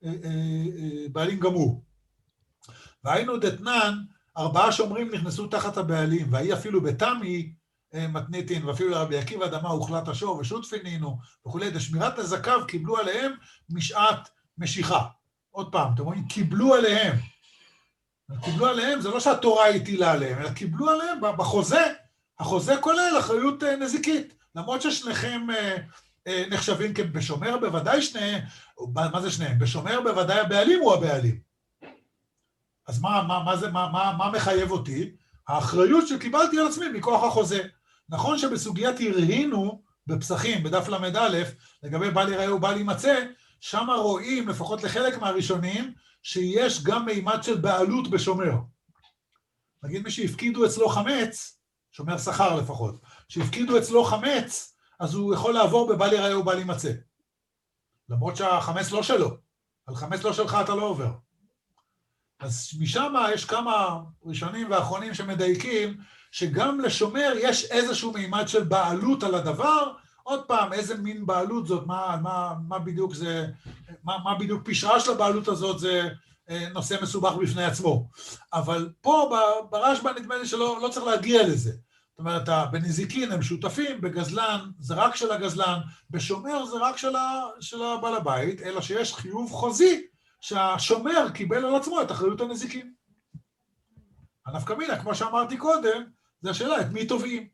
גמור. והיינו דתנן, 4 שומרים נכנסו תחת הבעלים, והיא אפילו בתמי מתניתין, ואפילו לרבי עקיבא דמה הוחלט השור ושותפינינו וכולי, לשמירת נזקיו קיבלו עליהם משעת משיכה. עוד פעם, אתם רואים, קיבלו עליהם. קיבלו עליהם, זה לא שהתורה הטילה עליהם, אלא קיבלו עליהם בחוזה, החוזה כולל אחריות נזיקית. למרות ששניכם נחשבים בשומר, בוודאי שניהם, מה זה שניהם? בשומר בוודאי הבעלים הוא הבעלים. אז מה מחייב אותי? האחריות שקיבלתי על עצמי מכוח החוזה. נכון שבסוגיית הרהינו בפסחים, בדף למד א', לגבי בל ייראה ובל יימצא, שם רואים, לפחות לחלק מהראשונים, שיש גם מימד של בעלות בשומר. נגיד מי שהפקידו אצלו חמץ, שומר שכר לפחות, שהפקידו אצלו חמץ, אז הוא יכול לעבור בבל ייראה ובל יימצא. למרות שהחמץ לא שלו, על חמץ לא שלך אתה לא עובר. אז משם יש כמה ראשונים ואחרונים שמדייקים, שגם לשומר יש איזשהו מימד של בעלות על הדבר. עוד פעם, איזה מין בעלות זאת, מה בדיוק זה, מה בדיוק פשרה של הבעלות הזאת, זה נושא מסובך בפני עצמו. אבל פה ברשב"א נדמה לי שלא צריך להגיע לזה. זאת אומרת, בנזיקין הם שותפים, בגזלן זה רק של הגזלן, בשומר זה רק של הבעל הבית, אלא שיש חיוב חוזי, שהשומר קיבל על עצמו את אחריות הנזיקים. הנפקא מינה, כמו שאמרתי קודם, זה השאלה, את מי תובעים?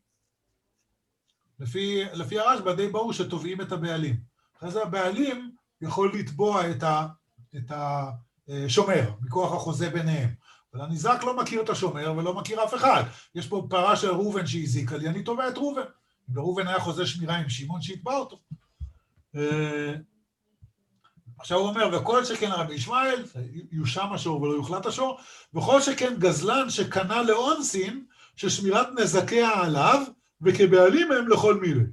לפי הרשב"א די ברור שתובעים את הבעלים. אחרי זה הבעלים יכול לתבוע את השומר, מכוח החוזה ביניהם. אבל הניזק לא מכיר את השומר ולא מכיר אף אחד. יש פה פרה של ראובן שהזיקה לי, אני תובע את ראובן. אם ראובן היה חוזה שמירה עם שמעון שהתבע אותו. עכשיו הוא אומר, וכל שכן רבי ישמעאל, יושם השור ולא יוחלט השור, וכל שכן גזלן שקנה לאונסין, ששמירת נזקיה עליו, וכבעלים הם לכל מילי.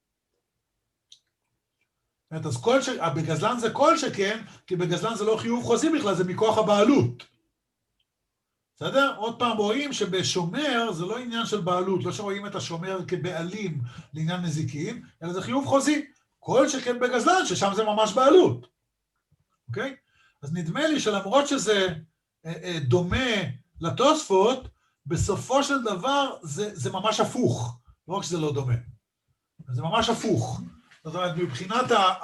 אז בגזלן זה כל שכן, כי בגזלן זה לא חיוב חוזי בכלל, זה מכוח הבעלות. בסדר? עוד פעם רואים שבשומר זה לא עניין של בעלות, לא שרואים את השומר כבעלים לעניין נזיקין, אלא זה חיוב חוזי. כל שכן בגזלן, ששם זה ממש בעלות. אוקיי? אז נדמה לי שלמרות שזה דומה לתוספות, בסופו של דבר זה ממש הפוך, לא רק שזה לא דומה, זה ממש הפוך. זאת אומרת, מבחינת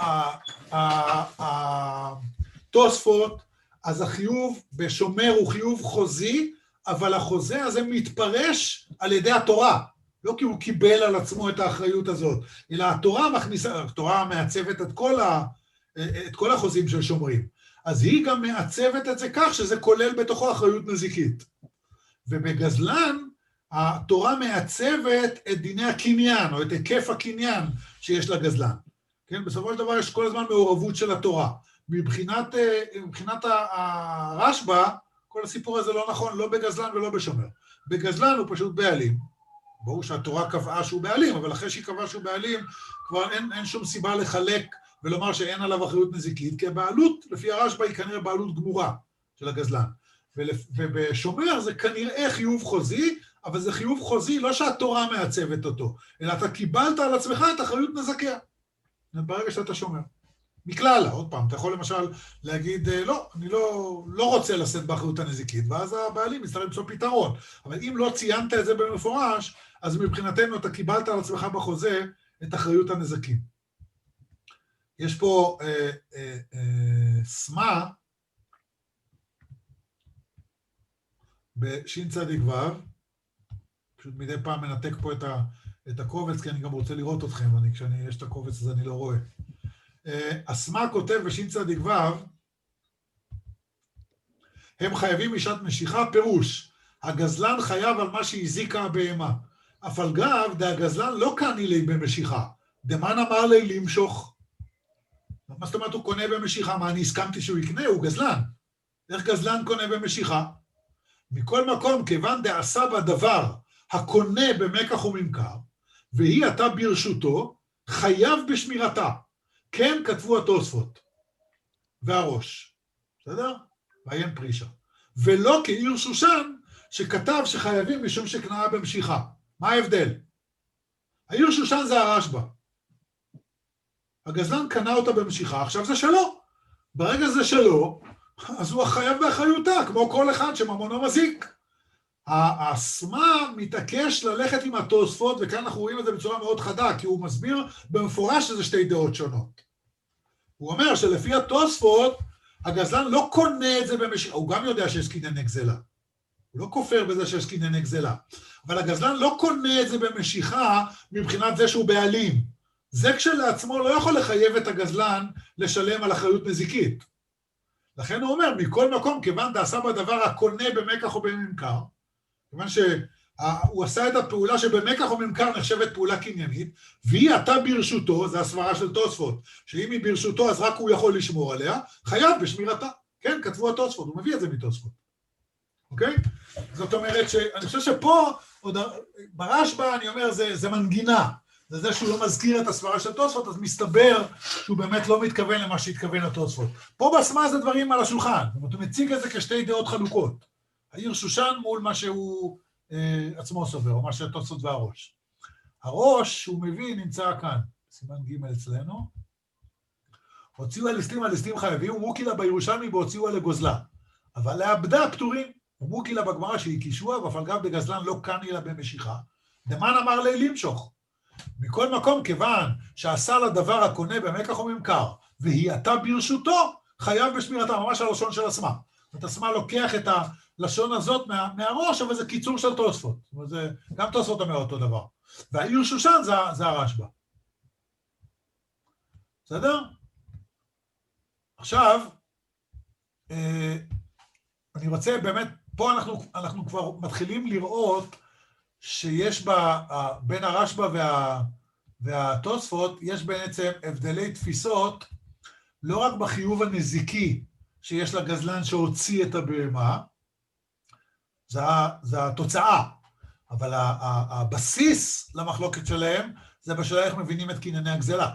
התוספות, אז החיוב בשומר הוא חיוב חוזי, אבל החוזה הזה מתפרש על ידי התורה, לא כי הוא קיבל על עצמו את האחריות הזאת, אלא התורה מעצבת את כל החוזים של שומרים. אז היא גם מעצבת את זה כך שזה כולל בתוכו אחריות נזיקית. ובגזלן, התורה מעצבת את דיני הקניין, או את היקף הקניין שיש לגזלן. כן? בסופו של דבר יש כל הזמן מעורבות של התורה. מבחינת הרשב"א, כל הסיפור הזה לא נכון, לא בגזלן ולא בשומר. בגזלן הוא פשוט בעלים. ברור שהתורה קבעה שהוא בעלים, אבל אחרי שהיא קבעה שהוא בעלים, כבר אין שום סיבה לחלק ולומר שאין עליו אחריות נזיקית, כי הבעלות, לפי הרשב"א, היא כנראה בעלות גמורה של הגזלן. ובשומר זה כנראה חיוב חוזי, אבל זה חיוב חוזי לא שהתורה מעצבת אותו, אלא אתה קיבלת על עצמך את אחריות נזקיה. ברגע שאתה שומר. מכלל, עוד פעם, אתה יכול למשל להגיד, לא, אני לא רוצה לשאת באחריות הנזיקית, ואז הבעלים יצטרך למצוא פתרון. אבל אם לא ציינת את זה במפורש, אז מבחינתנו אתה קיבלת על עצמך בחוזה את אחריות הנזקים. יש פה סמה, בשין צדיק ו', פשוט מדי פעם מנתק פה את הקובץ, כי אני גם רוצה לראות אתכם, יש את הקובץ הזה אני לא רואה. הסמה כותב בשין צדיק ו', הם חייבים משעת משיכה, פירוש, הגזלן חייב על מה שהזיקה הבהמה, אף על גב, הגזלן לא קני לי במשיכה, דמן אמר לי למשוך. מה זאת אומרת הוא קונה במשיכה? מה, אני הסכמתי שהוא יקנה? הוא גזלן. איך גזלן קונה במשיכה? מכל מקום, כיוון דעשה בדבר הקונה במקח וממכר, והיא אתה ברשותו, חייב בשמירתה. כן כתבו התוספות. והראש. בסדר? ועיין פרישה. ולא כעיר שושן, שכתב שחייבים משום שקנאה במשיכה. מה ההבדל? העיר שושן זה הרשב"א. הגזלן קנה אותה במשיכה, עכשיו זה שלו. ברגע זה שלו, אז הוא חייב באחריותה, כמו כל אחד שממונו מזיק. האסמה מתעקש ללכת עם התוספות, וכאן אנחנו רואים את זה בצורה מאוד חדה, כי הוא מסביר במפורש שזה שתי דעות שונות. הוא אומר שלפי התוספות, הגזלן לא קונה את זה במשיכה, הוא גם יודע שיש קנייני גזלה. הוא לא כופר בזה שיש קנייני גזלה. אבל הגזלן לא קונה את זה במשיכה מבחינת זה שהוא בעלים. זה כשלעצמו לא יכול לחייב את הגזלן לשלם על אחריות נזיקית. לכן הוא אומר, מכל מקום, כיוון דעשה בדבר הקונה במקח או בממכר, כיוון שהוא עשה את הפעולה שבמקח או בממכר נחשבת פעולה קניינית, והיא עתה ברשותו, זה הסברה של תוספות, שאם היא ברשותו אז רק הוא יכול לשמור עליה, חייב בשמירתה. כן, כתבו התוספות, הוא מביא את זה מתוספות. אוקיי? זאת אומרת שאני חושב שפה, ברשב"א אני אומר, זה מנגינה. זה שהוא לא מזכיר את הסברה של תוספות, אז מסתבר שהוא באמת לא מתכוון למה שהתכוון לתוספות. פה באסמה זה דברים על השולחן, זאת אומרת, הוא מציג את זה כשתי דעות חלוקות. העיר שושן מול מה שהוא עצמו סובר, או מה שהתוספות והראש. הראש שהוא מביא נמצא כאן, סימן ג' אצלנו. הוציאו הליסטים חייבים, ומוקילה בירושלמי והוציאו לגוזלה. אבל לעבדה פטורים, ומוקילה בגמרא שהיא קישוע, ואף על גב בגזלן לא קני לה במשיכה. דמן אמר לי למשוך. מכל מקום, כיוון שעשה לדבר הקונה במקח או ממכר, והיא עתה ברשותו, חייב בשמירתה, ממש הלשון של אסמה. זאת אומרת, אסמה לוקח את הלשון הזאת מהראש, אבל זה קיצור של תוספות. זאת אומרת, זה, גם תוספות אומר אותו דבר. והעיר שושן זה הרשב"א. בסדר? עכשיו, אני רוצה באמת, פה אנחנו כבר מתחילים לראות שיש בין הרשב"א והתוספות, יש בעצם הבדלי תפיסות, לא רק בחיוב הנזיקי שיש לגזלן שהוציא את הבהמה, זה התוצאה, אבל הבסיס למחלוקת שלהם, זה בשאלה איך מבינים את קנייני הגזלה.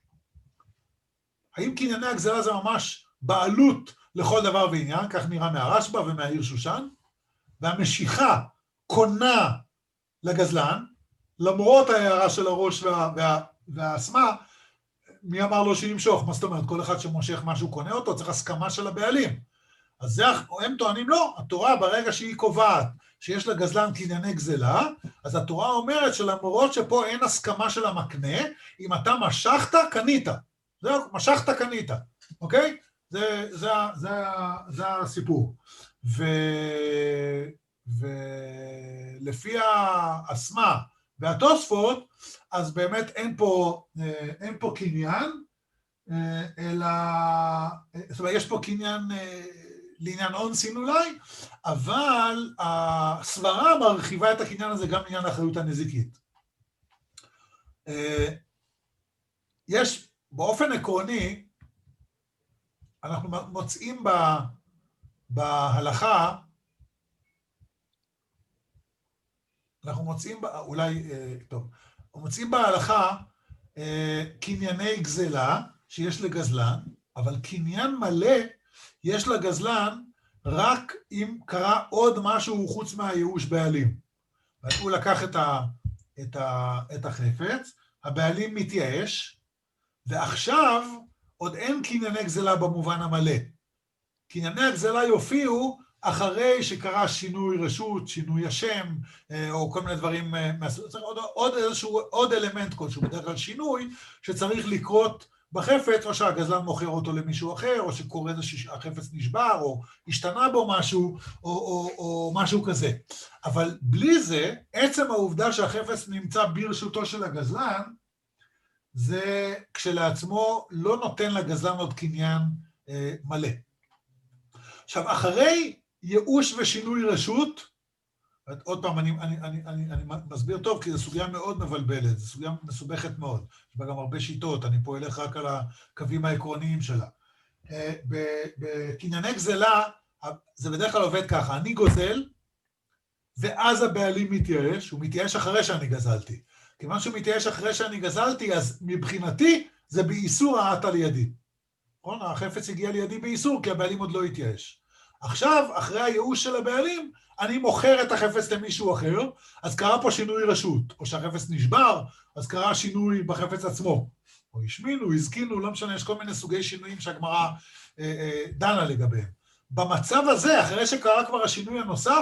האם קנייני הגזלה זה ממש בעלות לכל דבר ועניין, כך נראה מהרשב"א ומהעיר שושן, והמשיכה קונה לגזלן, למרות ההערה של הראש והאסמה, מי אמר לו שימשוך? מה זאת אומרת? כל אחד שמושך משהו קונה אותו, צריך הסכמה של הבעלים. אז הם טוענים לא, התורה ברגע שהיא קובעת שיש לגזלן קנייני גזלה, אז התורה אומרת שלמרות שפה אין הסכמה של המקנה, אם אתה משכת, קנית. זהו, משכת, קנית. אוקיי? זה הסיפור. ולפי האסמה והתוספות, אז באמת אין פה קניין, אלא, זאת אומרת, יש פה קניין לעניין אונסין אולי, אבל הסברה מרחיבה את הקניין הזה גם לעניין האחריות הנזיקית. יש, באופן עקרוני, אנחנו מוצאים בהלכה, אנחנו מוצאים, אולי, טוב, אנחנו מוצאים בהלכה קנייני גזלה שיש לגזלן, אבל קניין מלא יש לגזלן רק אם קרה עוד משהו חוץ מהייאוש בעלים. הוא לקח את החפץ, הבעלים מתייאש, ועכשיו עוד אין קנייני גזלה במובן המלא. קנייני הגזלה יופיעו אחרי שקרה שינוי רשות, שינוי השם, או כל מיני דברים, עוד אלמנט כלשהו, בדרך כלל שינוי, שצריך לקרות בחפץ, או שהגזלן מוכר אותו למישהו אחר, או שקורה זה שהחפץ נשבר, או השתנה בו משהו, או משהו כזה. אבל בלי זה, עצם העובדה שהחפץ נמצא ברשותו של הגזלן, זה כשלעצמו לא נותן לגזלן עוד קניין מלא. עכשיו, אחרי ייאוש ושינוי רשות, עוד פעם, אני מסביר טוב, כי זו סוגיה מאוד מבלבלת, זו סוגיה מסובכת מאוד, יש בה גם הרבה שיטות, אני פה אלך רק על הקווים העקרוניים שלה. בקנייני גזלה, זה בדרך כלל עובד ככה, אני גוזל, ואז הבעלים מתייאש, הוא מתייאש אחרי שאני גזלתי. כיוון שהוא מתייאש אחרי שאני גזלתי, אז מבחינתי זה באיסור העטה לידי. נכון? החפץ הגיע לידי באיסור, כי הבעלים עוד לא התייאש. עכשיו, אחרי הייאוש של הבעלים, אני מוכר את החפץ למישהו אחר, אז קרה פה שינוי רשות, או שהחפץ נשבר, אז קרה שינוי בחפץ עצמו. או השמינו, הזקינו, לא משנה, יש כל מיני סוגי שינויים שהגמרא דנה לגביהם. במצב הזה, אחרי שקרה כבר השינוי הנוסף,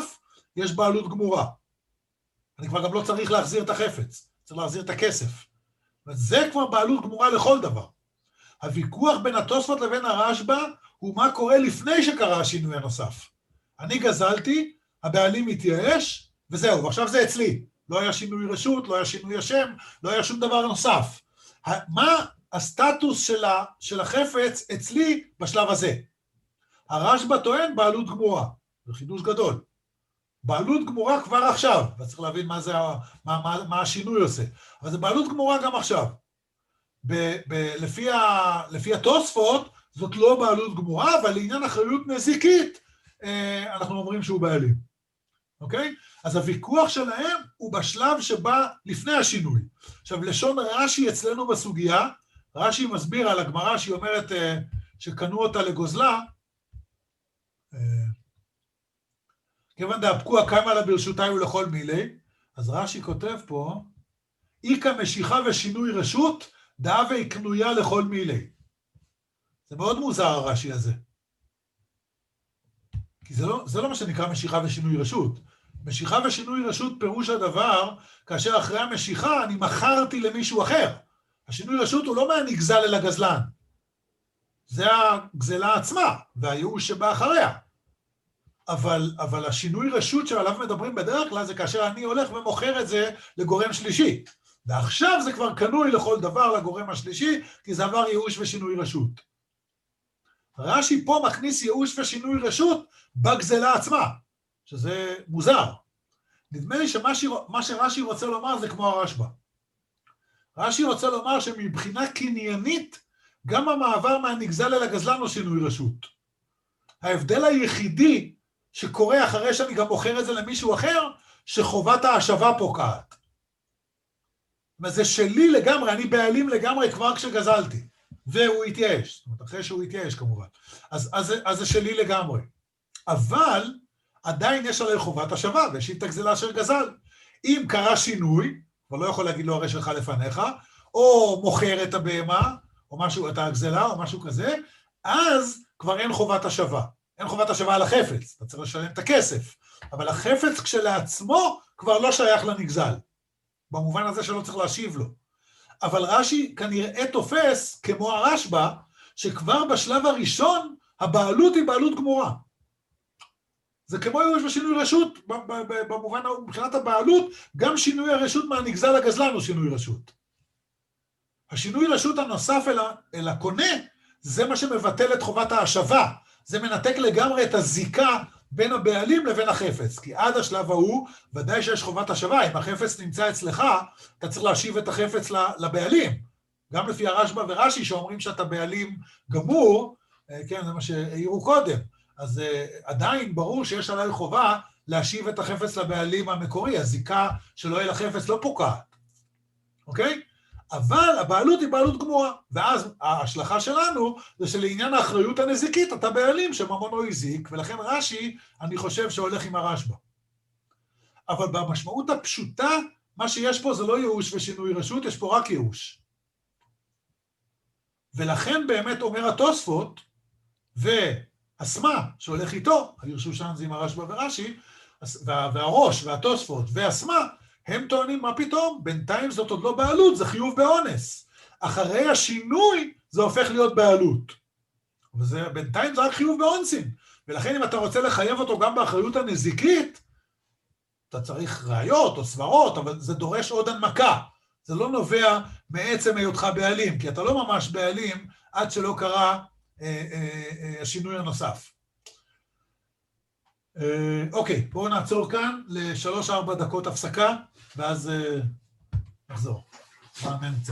יש בעלות גמורה. אני כבר גם לא צריך להחזיר את החפץ, צריך להחזיר את הכסף. וזה כבר בעלות גמורה לכל דבר. הוויכוח בין התוספות לבין הרשב"א הוא מה קורה לפני שקרה השינוי הנוסף. אני גזלתי, הבעלים מתייאש, וזהו, ועכשיו זה אצלי. לא היה שינוי רשות, לא היה שינוי השם, לא היה שום דבר נוסף. מה הסטטוס של החפץ אצלי בשלב הזה? הרשב"א טוען בעלות גמורה, זה חידוש גדול. בעלות גמורה כבר עכשיו, וצריך להבין מה השינוי עושה, אבל זה בעלות גמורה גם עכשיו. לפי התוספות, זאת לא בעלות גמורה, אבל לעניין אחריות נזיקית, אנחנו אומרים שהוא בעלים. אוקיי? אז הוויכוח שלהם הוא בשלב שבא לפני השינוי. עכשיו, לשון רש"י אצלנו בסוגיה, רש"י מסביר על הגמרא שהיא אומרת שקנו אותה לגוזלה, כיוון דאפקו קיימא לה ברשותי ולכל מילי, אז רש"י כותב פה, איכא משיכה ושינוי רשות, דהווה קנויה לכל מילי. זה מאוד מוזר הרש"י הזה. כי זה לא מה שנקרא משיכה ושינוי רשות. משיכה ושינוי רשות פירוש הדבר, כאשר אחרי המשיכה אני מכרתי למישהו אחר. השינוי רשות הוא לא מהנגזל אל הגזלן. זה הגזלה עצמה, והייאוש שבא אחריה. אבל השינוי רשות שעליו מדברים בדרך כלל זה כאשר אני הולך ומוכר את זה לגורם שלישי. ועכשיו זה כבר קנוי לכל דבר לגורם השלישי, כי זה עבר ייאוש ושינוי רשות. רש"י פה מכניס ייאוש ושינוי רשות בגזלה עצמה, שזה מוזר. נדמה לי שמה שרש"י רוצה לומר זה כמו הרשב"א. רש"י רוצה לומר שמבחינה קניינית, גם המעבר מהנגזל אל הגזלן הוא שינוי רשות. ההבדל היחידי שקורה אחרי שאני גם מוכר את זה למישהו אחר, שחובת ההשבה פוקעת. זה שלי לגמרי, אני בעלים לגמרי כבר כשגזלתי, והוא התייאש, זאת אומרת, אחרי שהוא התייאש כמובן. אז זה שלי לגמרי. אבל עדיין יש עליי חובת השבה, ויש את הגזלה אשר גזל. אם קרה שינוי, אבל לא יכול להגיד לו הרי שלך לפניך, או מוכר את הבהמה, או משהו, את הגזלה, או משהו כזה, אז כבר אין חובת השבה. אין חובת השבה על החפץ, אתה צריך לשלם את הכסף. אבל החפץ כשלעצמו כבר לא שייך לנגזל. במובן הזה שלא צריך להשיב לו. אבל רש"י כנראה תופס, כמו הרשב"א, שכבר בשלב הראשון, הבעלות היא בעלות גמורה. זה כמו ייאוש ושינוי רשות, במובן, מבחינת הבעלות, גם שינוי הרשות מהנגזל לגזלן הוא שינוי רשות. השינוי רשות הנוסף אל הקונה, זה מה שמבטל את חובת ההשבה. זה מנתק לגמרי את הזיקה בין הבעלים לבין החפץ. כי עד השלב ההוא, ודאי שיש חובת השבה. אם החפץ נמצא אצלך, אתה צריך להשיב את החפץ לבעלים. גם לפי הרשב"א ורש"י שאומרים שאתה בעלים גמור, כן, זה מה שהעירו קודם. אז עדיין ברור שיש עליי חובה להשיב את החפץ לבעלים המקורי. הזיקה שלא יהיה לחפץ לא פוקעת. אוקיי? אבל הבעלות היא בעלות גמורה, ואז ההשלכה שלנו זה שלעניין האחריות הנזיקית אתה בעלים שממונו הזיק, ולכן רש"י אני חושב שהולך עם הרשב"א. אבל במשמעות הפשוטה, מה שיש פה זה לא ייאוש ושינוי רשות, יש פה רק ייאוש. ולכן באמת אומר התוספות, והסמה שהולך איתו, הירשושן זה עם הרשב"א ורש"י, והראש והתוספות והסמה, הם טוענים, מה פתאום? בינתיים זאת עוד לא בעלות, זה חיוב באונס. אחרי השינוי זה הופך להיות בעלות. בינתיים זה רק חיוב באונסים. ולכן אם אתה רוצה לחייב אותו גם באחריות הנזיקית, אתה צריך ראיות או סברות, אבל זה דורש עוד הנמקה. זה לא נובע מעצם היותך בעלים, כי אתה לא ממש בעלים עד שלא קרה השינוי הנוסף. אוקיי, בואו נעצור כאן ל3-4 דקות הפסקה, ואז נחזור. נאמן קצת.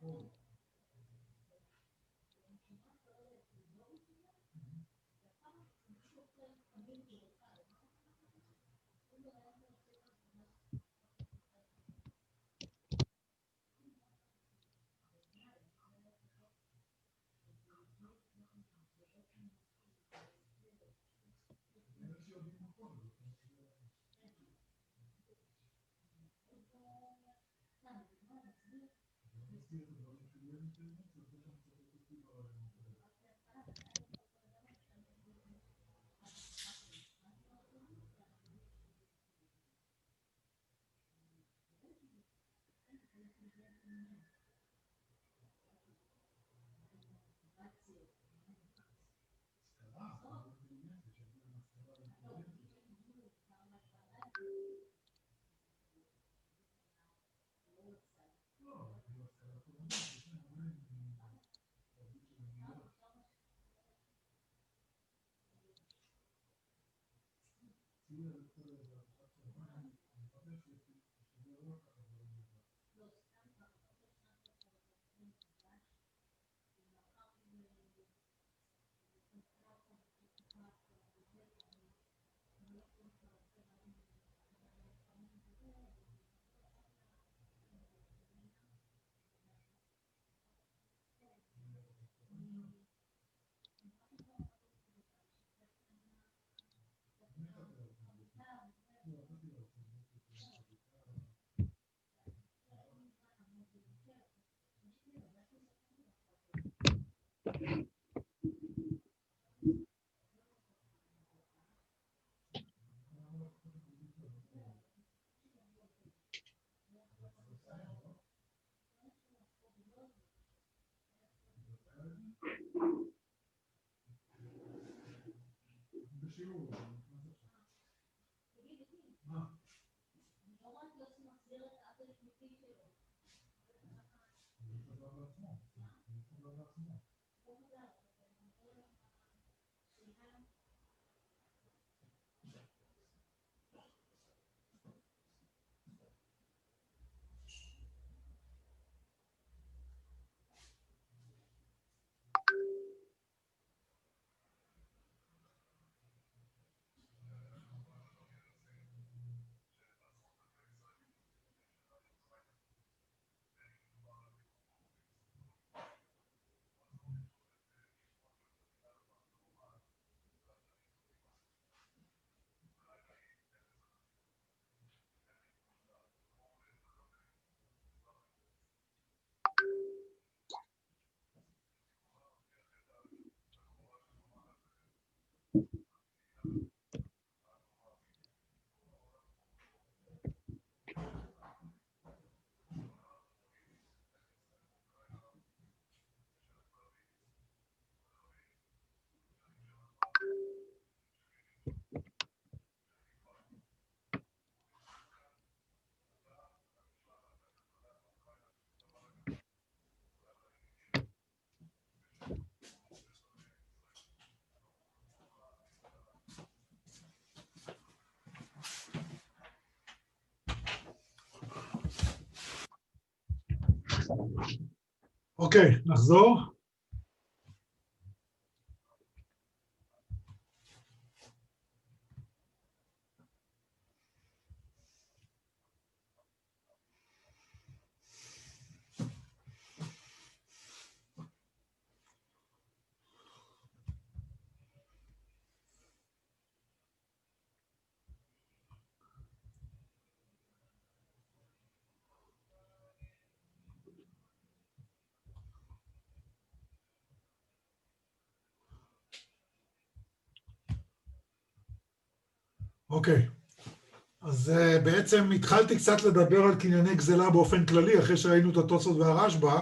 אוקיי, נחזור. אוקיי, אז בעצם התחלתי קצת לדבר על קנייני גזלה באופן כללי, אחרי שראינו את התוספות והרשב"א,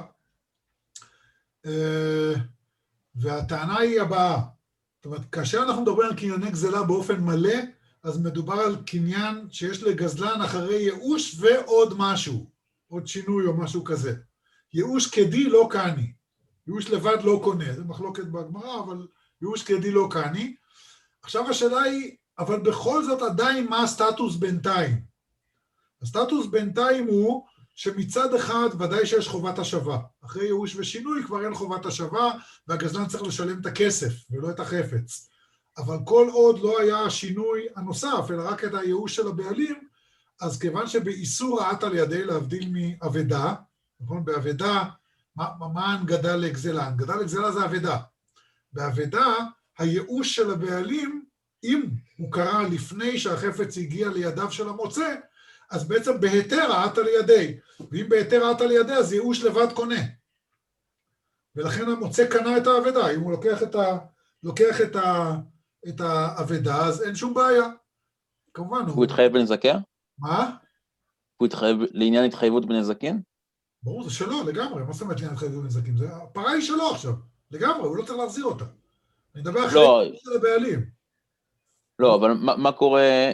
והטענה היא הבאה, זאת אומרת, כאשר אנחנו מדברים על קנייני גזלה באופן מלא, אז מדובר על קניין שיש לגזלן אחרי ייאוש ועוד משהו, עוד שינוי או משהו כזה. ייאוש כדי לא קני, ייאוש לבד לא קונה, זה מחלוקת בגמרא, אבל ייאוש כדי לא קני. עכשיו השאלה היא, אבל בכל זאת עדיין מה הסטטוס בינתיים? הסטטוס בינתיים הוא שמצד אחד ודאי שיש חובת השבה. אחרי ייאוש ושינוי כבר אין חובת השבה, והגזלן צריך לשלם את הכסף ולא את החפץ. אבל כל עוד לא היה השינוי הנוסף, אלא רק את הייאוש של הבעלים, אז כיוון שבאיסור רעת על ידי להבדיל מאבדה, נכון? באבדה, מה ההנגדה לגזלה? הנגדה לגזלה זה אבדה. באבדה, הייאוש של הבעלים, אם הוא קרה לפני שהחפץ הגיע לידיו של המוצא, אז בעצם בהיתר רעת על ידי. ואם בהיתר רעת על ידי, אז ייאוש לבד קונה. ולכן המוצא קנה את האבדה. אם הוא לוקח את האבדה, אז אין שום בעיה. כמובן. הוא התחייב בנזקיה? מה? הוא התחייב לעניין התחייבות בנזקין? ברור, זה שלו, לגמרי. מה זאת אומרת לעניין התחייבות בנזקים? הפרה היא שלו עכשיו. לגמרי, הוא לא צריך להחזיר אותה. אני מדבר אחרי של הבעלים. לא, אבל מה קורה...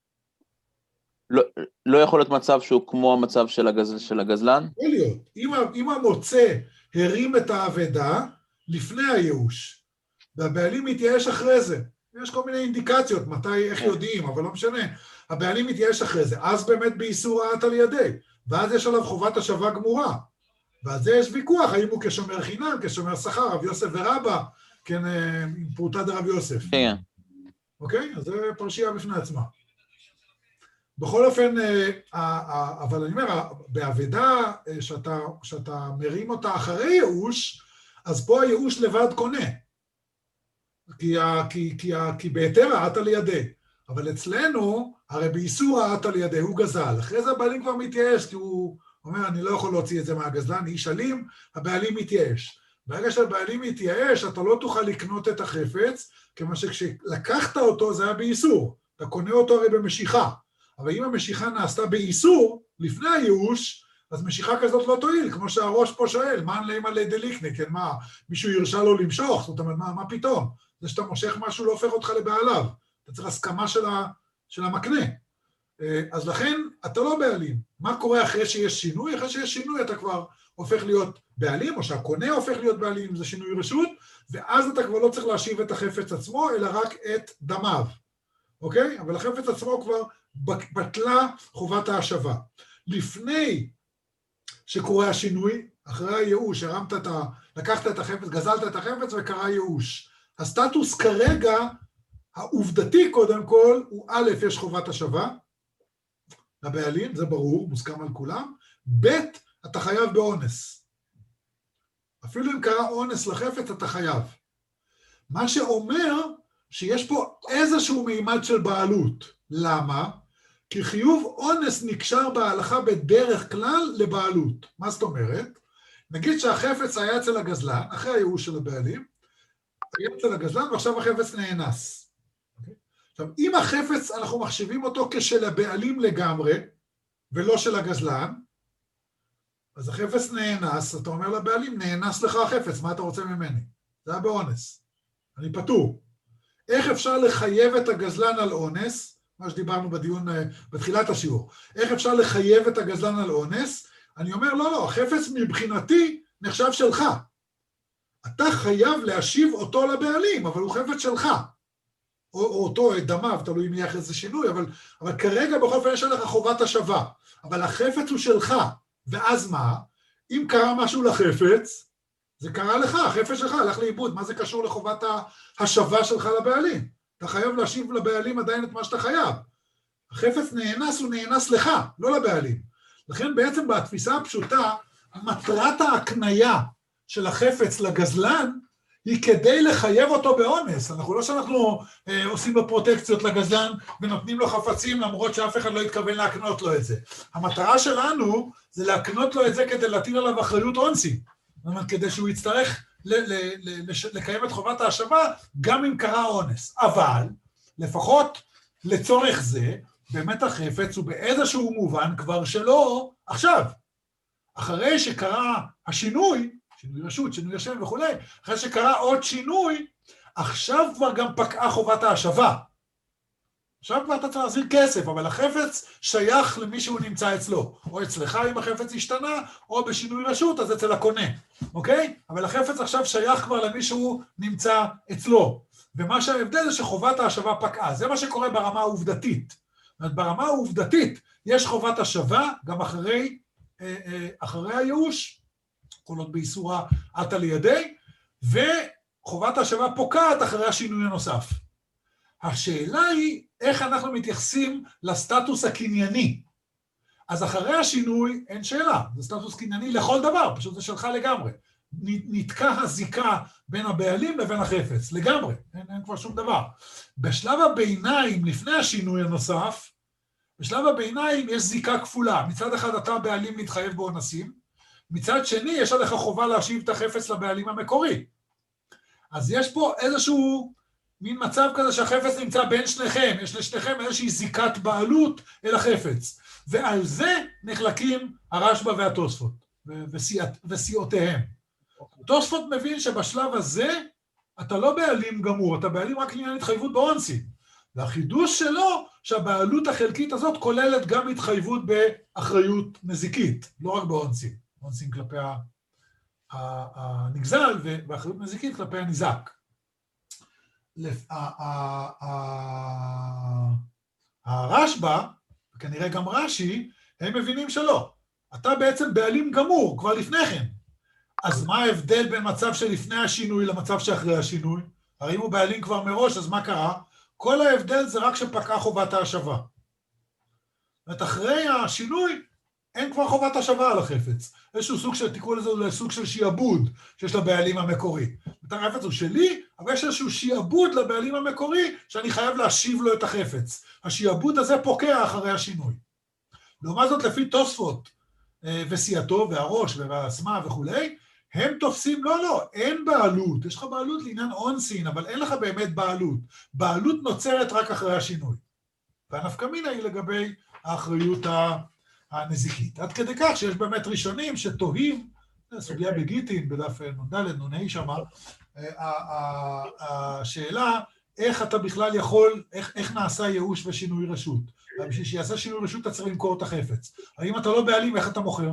לא יכול להיות מצב שהוא כמו המצב של הגזלן? יכול להיות. אם המוצא הרים את האבדה לפני הייאוש, והבעלים מתייאש אחרי זה, יש כל מיני אינדיקציות, מתי, איך יודעים, אבל לא משנה. הבעלים מתייאש אחרי זה, אז באמת באיסור רעת על ידי, ואז יש עליו חובת השבה גמורה. ועל זה יש ויכוח, האם הוא כשומר חינם, כשומר שכר, רב יוסף ורבא, כן, עם פרוטה דרב יוסף. כן. אוקיי? אז זה פרשייה בפני עצמה. בכל אופן, אבל אני אומר, באבדה שאתה מרים אותה אחרי ייאוש, אז פה הייאוש לבד קונה. כי בהיתר רעת על ידי. אבל אצלנו, הרי באיסור רעת על ידי הוא גזל. אחרי זה הבעלים כבר מתייאש, כי הוא אומר, אני לא יכול להוציא את זה מהגזלן, איש אלים, הבעלים מתייאש. ברגע שהבעלים מתייאש, אתה לא תוכל לקנות את החפץ, כמה שכשלקחת אותו זה היה באיסור. אתה קונה אותו הרי במשיכה. אבל אם המשיכה נעשתה באיסור, לפני הייאוש, אז משיכה כזאת לא תועיל, כמו שהראש פה שואל, מה לימה לדליקני, כן, מה, מישהו ירשה לו למשוך, זאת אומרת, מה פתאום? זה שאתה מושך משהו לא הופך אותך לבעליו, אתה צריך הסכמה של המקנה. אז לכן, אתה לא בעלים. מה קורה אחרי שיש שינוי? אחרי שיש שינוי אתה כבר הופך להיות בעלים, או שהקונה הופך להיות בעלים, זה שינוי רשות, ואז אתה כבר לא צריך להשיב את החפץ עצמו, אלא רק את דמיו. אוקיי? אבל החפץ עצמו כבר בטלה חובת ההשבה. לפני שקורה השינוי, אחרי הייאוש, לקחת את החפץ, גזלת את החפץ וקרה ייאוש. הסטטוס כרגע, העובדתי קודם כל, הוא א', יש חובת השבה, לבעלים, זה ברור, מוסכם על כולם, ב', אתה חייב באונס. אפילו אם קרה אונס לחפץ, אתה חייב. מה שאומר שיש פה איזשהו מימד של בעלות. למה? כי חיוב אונס נקשר בהלכה בדרך כלל לבעלות. מה זאת אומרת? נגיד שהחפץ היה אצל הגזלן, אחרי הייאוש של הבעלים, היה אצל הגזלן ועכשיו החפץ נאנס. עכשיו, אם החפץ, אנחנו מחשיבים אותו כשל הבעלים לגמרי, ולא של הגזלן, אז החפץ נאנס, אתה אומר לבעלים, נאנס לך החפץ, מה אתה רוצה ממני? זה היה באונס. אני פטור. איך אפשר לחייב את הגזלן על אונס? מה שדיברנו בדיון, בתחילת השיעור. איך אפשר לחייב את הגזלן על אונס? אני אומר, לא, החפץ מבחינתי נחשב שלך. אתה חייב להשיב אותו לבעלים, אבל הוא חפץ שלך. או אותו, את דמיו, תלוי אם יהיה אחרי זה שינוי, אבל כרגע בכל אופן יש עליך חובת השבה. אבל החפץ הוא שלך. ואז מה? אם קרה משהו לחפץ, זה קרה לך, החפץ שלך הלך לאיבוד. מה זה קשור לחובת השבה שלך לבעלים? אתה חייב להשיב לבעלים עדיין את מה שאתה חייב. החפץ נאנס, הוא נאנס לך, לא לבעלים. לכן בעצם בתפיסה הפשוטה, מטרת ההקניה של החפץ לגזלן, היא כדי לחייב אותו באונס. אנחנו לא שאנחנו עושים לו פרוטקציות לגזלן, ונותנים לו חפצים, למרות שאף אחד לא התכוון להקנות לו את זה. המטרה שלנו, זה להקנות לו את זה כדי להטיל עליו אחריות אונסית. זאת אומרת, כדי שהוא יצטרך לקיים את חובת ההשבה, גם אם קרה אונס. אבל, לפחות לצורך זה, באמת החפץ הוא באיזשהו מובן כבר שלא עכשיו. אחרי שקרה השינוי, שינוי רשות, שינוי השם וכו', אחרי שקרה עוד שינוי, עכשיו כבר גם פקעה חובת ההשבה. עכשיו כבר אתה צריך להחזיר כסף, אבל החפץ שייך למי שהוא נמצא אצלו. או אצלך אם החפץ השתנה, או בשינוי רשות, אז אצל הקונה. אוקיי? אבל החפץ עכשיו שייך כבר למי שהוא נמצא אצלו. ומה שההבדל זה שחובת ההשבה פקעה. זה מה שקורה ברמה העובדתית. ברמה העובדתית יש חובת השבה גם אחרי אחרי הייאוש, כל עוד באיסורה עתה לידי, וחובת ההשבה פוקעת אחרי השינוי הנוסף. השאלה היא איך אנחנו מתייחסים לסטטוס הקנייני. אז אחרי השינוי אין שאלה, זה סטטוס קנייני לכל דבר, פשוט זה שלך לגמרי. נתקע הזיקה בין הבעלים לבין החפץ, לגמרי, אין כבר שום דבר. בשלב הביניים, לפני השינוי הנוסף, בשלב הביניים יש זיקה כפולה. מצד אחד אתה בעלים מתחייב באונסים, מצד שני יש עליך חובה להשיב את החפץ לבעלים המקורי. אז יש פה איזשהו מין מצב כזה שהחפץ נמצא בין שניכם, יש לשניכם איזושהי זיקת בעלות אל החפץ. ועל זה נחלקים הרשב"א והתוספות, וסיעותיהם. תוספות מבין שבשלב הזה אתה לא בעלים גמור, אתה בעלים רק לעניין התחייבות באונסים. והחידוש שלו שהבעלות החלקית הזאת כוללת גם התחייבות באחריות נזיקית, לא רק באונסים. אונסים כלפי הנגזל ואחריות נזיקית כלפי הניזק. הרשב"א, וכנראה גם רש"י, הם מבינים שלא. אתה בעצם בעלים גמור, כבר לפני כן. אז מה ההבדל בין מצב שלפני השינוי למצב שאחרי השינוי? הרי אם הוא בעלים כבר מראש, אז מה קרה? כל ההבדל זה רק שפקעה חובת ההשבה. זאת אומרת, אחרי השינוי, אין כבר חובת השבה על החפץ. איזשהו סוג של, תקראו לזה סוג של שיעבוד שיש לבעלים המקורי. את החפץ הוא שלי, אבל יש איזשהו שיעבוד לבעלים המקורי, שאני חייב להשיב לו את החפץ. השיעבוד הזה פוקע אחרי השינוי. לעומת זאת, לפי תוספות וסיעתו והראש והסמה וכולי, הם תופסים, לא, אין בעלות. יש לך בעלות לעניין אונסין, אבל אין לך באמת בעלות. בעלות נוצרת רק אחרי השינוי. והנפקא מינה היא לגבי האחריות הנזיקית. עד כדי כך שיש באמת ראשונים שתוהים, סוגיה בגיטין, בדף נ"ד, נ"ה שמה, השאלה, איך אתה בכלל יכול, איך נעשה ייאוש ושינוי רשות? ובשביל שיעשה שינוי רשות אתה צריך למכור את החפץ. האם אתה לא בעלים, איך אתה מוכר?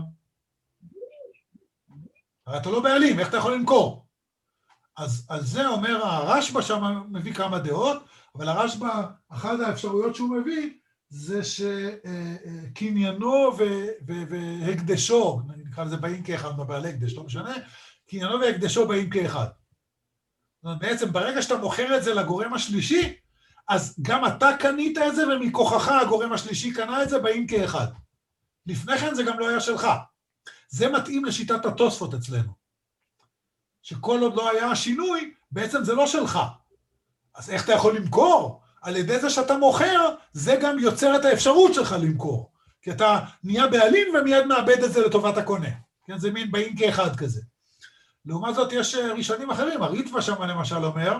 הרי אתה לא בעלים, איך אתה יכול למכור? אז על זה אומר הרשב"א שם מביא כמה דעות, אבל הרשב"א, אחת האפשרויות שהוא מביא, זה שקניינו והקדשו, נקרא לזה באים כאחד, מדבר על הקדש, לא משנה, קניינו והקדשו באים כאחד. זאת אומרת, בעצם ברגע שאתה מוכר את זה לגורם השלישי, אז גם אתה קנית את זה, ומכוחך הגורם השלישי קנה את זה, באים כאחד. לפני כן זה גם לא היה שלך. זה מתאים לשיטת התוספות אצלנו. שכל עוד לא היה השינוי, בעצם זה לא שלך. אז איך אתה יכול למכור? על ידי זה שאתה מוכר, זה גם יוצר את האפשרות שלך למכור. כי אתה נהיה בעלים ומיד מאבד את זה לטובת הקונה. כן, זה מין באים כאחד כזה. לעומת זאת יש ראשונים אחרים. הריטב"א שם למשל אומר,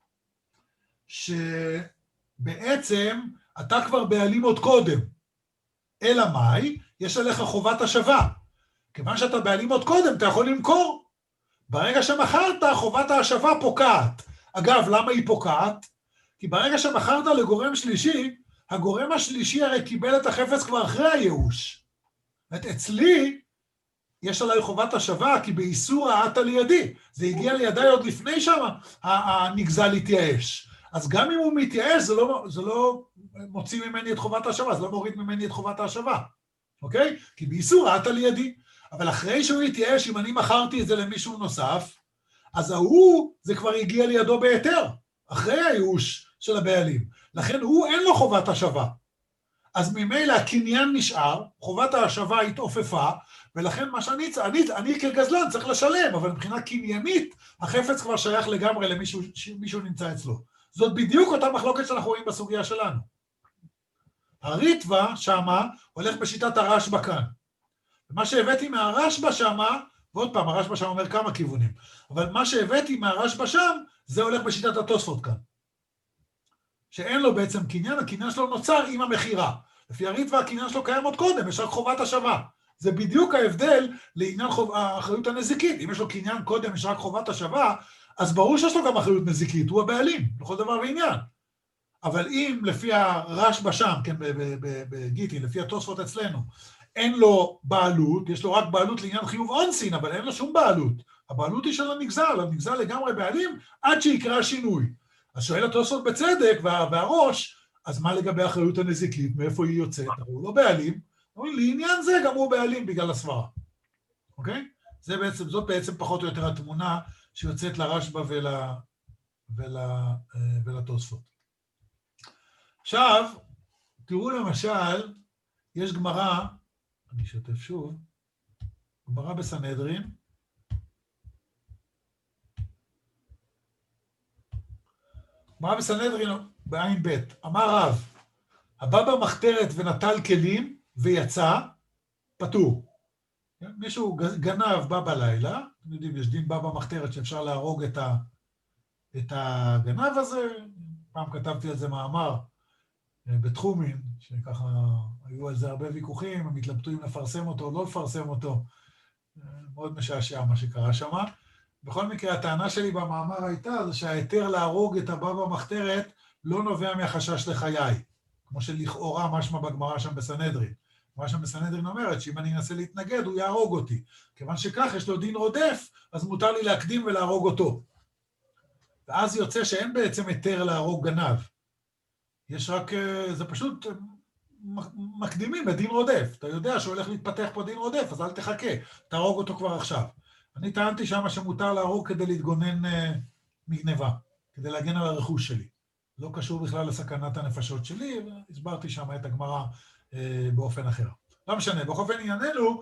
שבעצם אתה כבר בעלים עוד קודם. אלא מאי? יש עליך חובת השבה. כיוון שאתה בעלים עוד קודם, אתה יכול למכור. ברגע שמכרת, חובת ההשבה פוקעת. אגב, למה היא פוקעת? כי ברגע שמכרת לגורם שלישי, הגורם השלישי הרי קיבל את החפץ כבר אחרי הייאוש. אצלי, יש עליי חובת השבה, כי באיסור העתה לידי. זה הגיע לידי עוד לפני שם, הנגזל התייאש. אז גם אם הוא מתייאש, זה לא מוציא ממני את חובת ההשבה, זה לא מוריד ממני את חובת ההשבה. אוקיי? כי באיסור העתה לידי. אבל אחרי שהוא התייאש, אם אני מכרתי את זה למישהו נוסף, אז זה כבר הגיע לידו בהיתר, אחרי הייאוש של הבעלים. לכן אין לו חובת השבה. אז ממילא הקניין נשאר, חובת ההשבה התעופפה, ולכן מה אני כגזלן צריך לשלם, אבל מבחינה קניינית, החפץ כבר שייך לגמרי למישהו נמצא אצלו. זאת בדיוק אותה מחלוקת שאנחנו רואים בסוגיה שלנו. הריטב"א שמה הולך בשיטת הרשב"א כאן. ומה שהבאתי מהרשב"א שמה, ועוד פעם, הרשב"א שם אומר כמה כיוונים, אבל מה שהבאתי מהרשב"א שם, זה הולך בשיטת התוספות כאן. שאין לו בעצם קניין, הקניין שלו נוצר עם המחירה. לפי הריטב"א הקניין שלו קיים עוד קודם, יש רק חובת השבה. זה בדיוק ההבדל לעניין האחריות הנזיקית. אם יש לו קניין קודם, יש רק חובת השבה, אז ברור שיש לו גם אחריות נזיקית, הוא הבעלים, לכל דבר ועניין. אבל אם לפי הרשב"א שם, כן, בגיטין, לפי התוספות אצלנו, אין לו בעלות, יש לו רק בעלות לעניין חיוב אונסין, אבל אין לו שום בעלות. הבעלות היא של הנגזל, הנגזל לגמרי בעלים, עד שיקרה שינוי. אז שואל התוספות בצדק, והראש, אז מה לגבי האחריות הנזיקית? מאיפה היא יוצאת? הוא לא בעלים, לעניין זה גם הוא בעלים בגלל הסברה. אוקיי? זאת בעצם פחות או יותר התמונה שיוצאת לרשב"א ולתוספות. עכשיו, תראו למשל, יש גמרא, אני אשתף שוב, גמרא בסנהדרין, גמרא בסנהדרין בעין ב', אמר רב, הבא במחתרת ונטל כלים ויצא, פטור. מישהו גנב בא בלילה, אתם יודעים, יש דין בא במחתרת שאפשר להרוג את הגנב הזה, פעם כתבתי על זה מאמר בתחומין, שככה היו על זה הרבה ויכוחים, הם התלבטו אם לפרסם אותו או לא לפרסם אותו, מאוד משעשע מה שקרה שם. בכל מקרה, הטענה שלי במאמר הייתה, זה שההיתר להרוג את הבא במחתרת לא נובע מהחשש לחיי, כמו שלכאורה משמע בגמרא שם בסנהדרין. מה שם בסנהדרין אומרת, שאם אני אנסה להתנגד, הוא יהרוג אותי. כיוון שכך יש לו דין רודף, אז מותר לי להקדים ולהרוג אותו. ואז יוצא שאין בעצם היתר להרוג גנב. יש רק, זה פשוט מקדימים בדין רודף. אתה יודע שהוא הולך להתפתח פה דין רודף, אז אל תחכה, תהרוג אותו כבר עכשיו. אני טענתי שמה שמותר להרוג כדי להתגונן מגניבה, כדי להגן על הרכוש שלי. לא קשור בכלל לסכנת הנפשות שלי, והסברתי שם את הגמרא באופן אחר. לא משנה, בכל אופן ענייננו,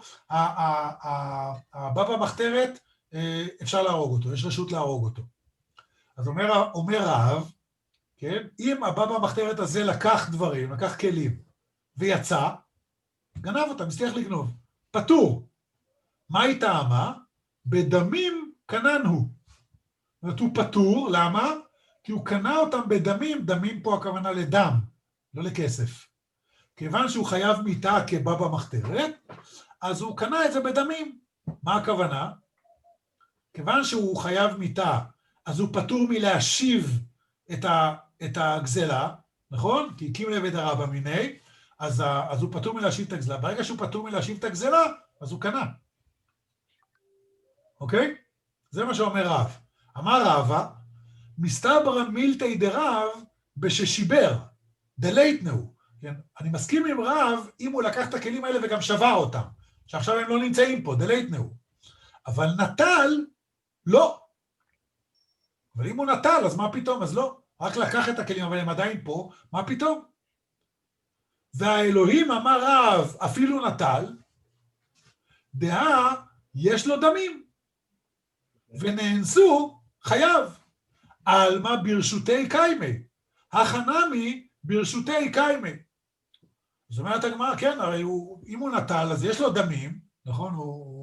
הבא במחתרת, אפשר להרוג אותו, יש רשות להרוג אותו. אז אומר רב, כן, אם הבא במחתרת הזה לקח דברים, לקח כלים, ויצא, גנב אותם, הצליח לגנוב, פטור. מה היא טעמה? בדמים קנן הוא. זאת אומרת, הוא פטור, למה? כי הוא קנה אותם בדמים, דמים פה הכוונה לדם, לא לכסף. כיוון שהוא חייב מיתה כבא במחתרת, אז הוא קנה את זה בדמים. מה הכוונה? כיוון שהוא חייב מיתה, אז הוא פטור מלהשיב את הגזלה, נכון? כי הקים לבד הרבה מיני, אז הוא פטור מלהשיב את הגזלה. ברגע שהוא פטור מלהשיב את הגזלה, אז הוא קנה. אוקיי? זה מה שאומר רב. אמר רבא, מסתברא מילתא דרב בששיבר, דלייטנאו. כן? אני מסכים עם רב אם הוא לקח את הכלים האלה וגם שבר אותם, שעכשיו הם לא נמצאים פה, דלייטנאו. אבל נטל, לא. אבל אם הוא נטל, אז מה פתאום? אז לא. רק לקח את הכלים, אבל הם עדיין פה, מה פתאום? והאלוהים אמר רב, אפילו נטל, דהה, יש לו דמים. ונאנסו, חייב. עלמא ברשותי קיימי. החנמי ברשותי קיימי. זאת אומרת הגמרא, כן, הרי אם הוא נטל, אז יש לו דמים, נכון?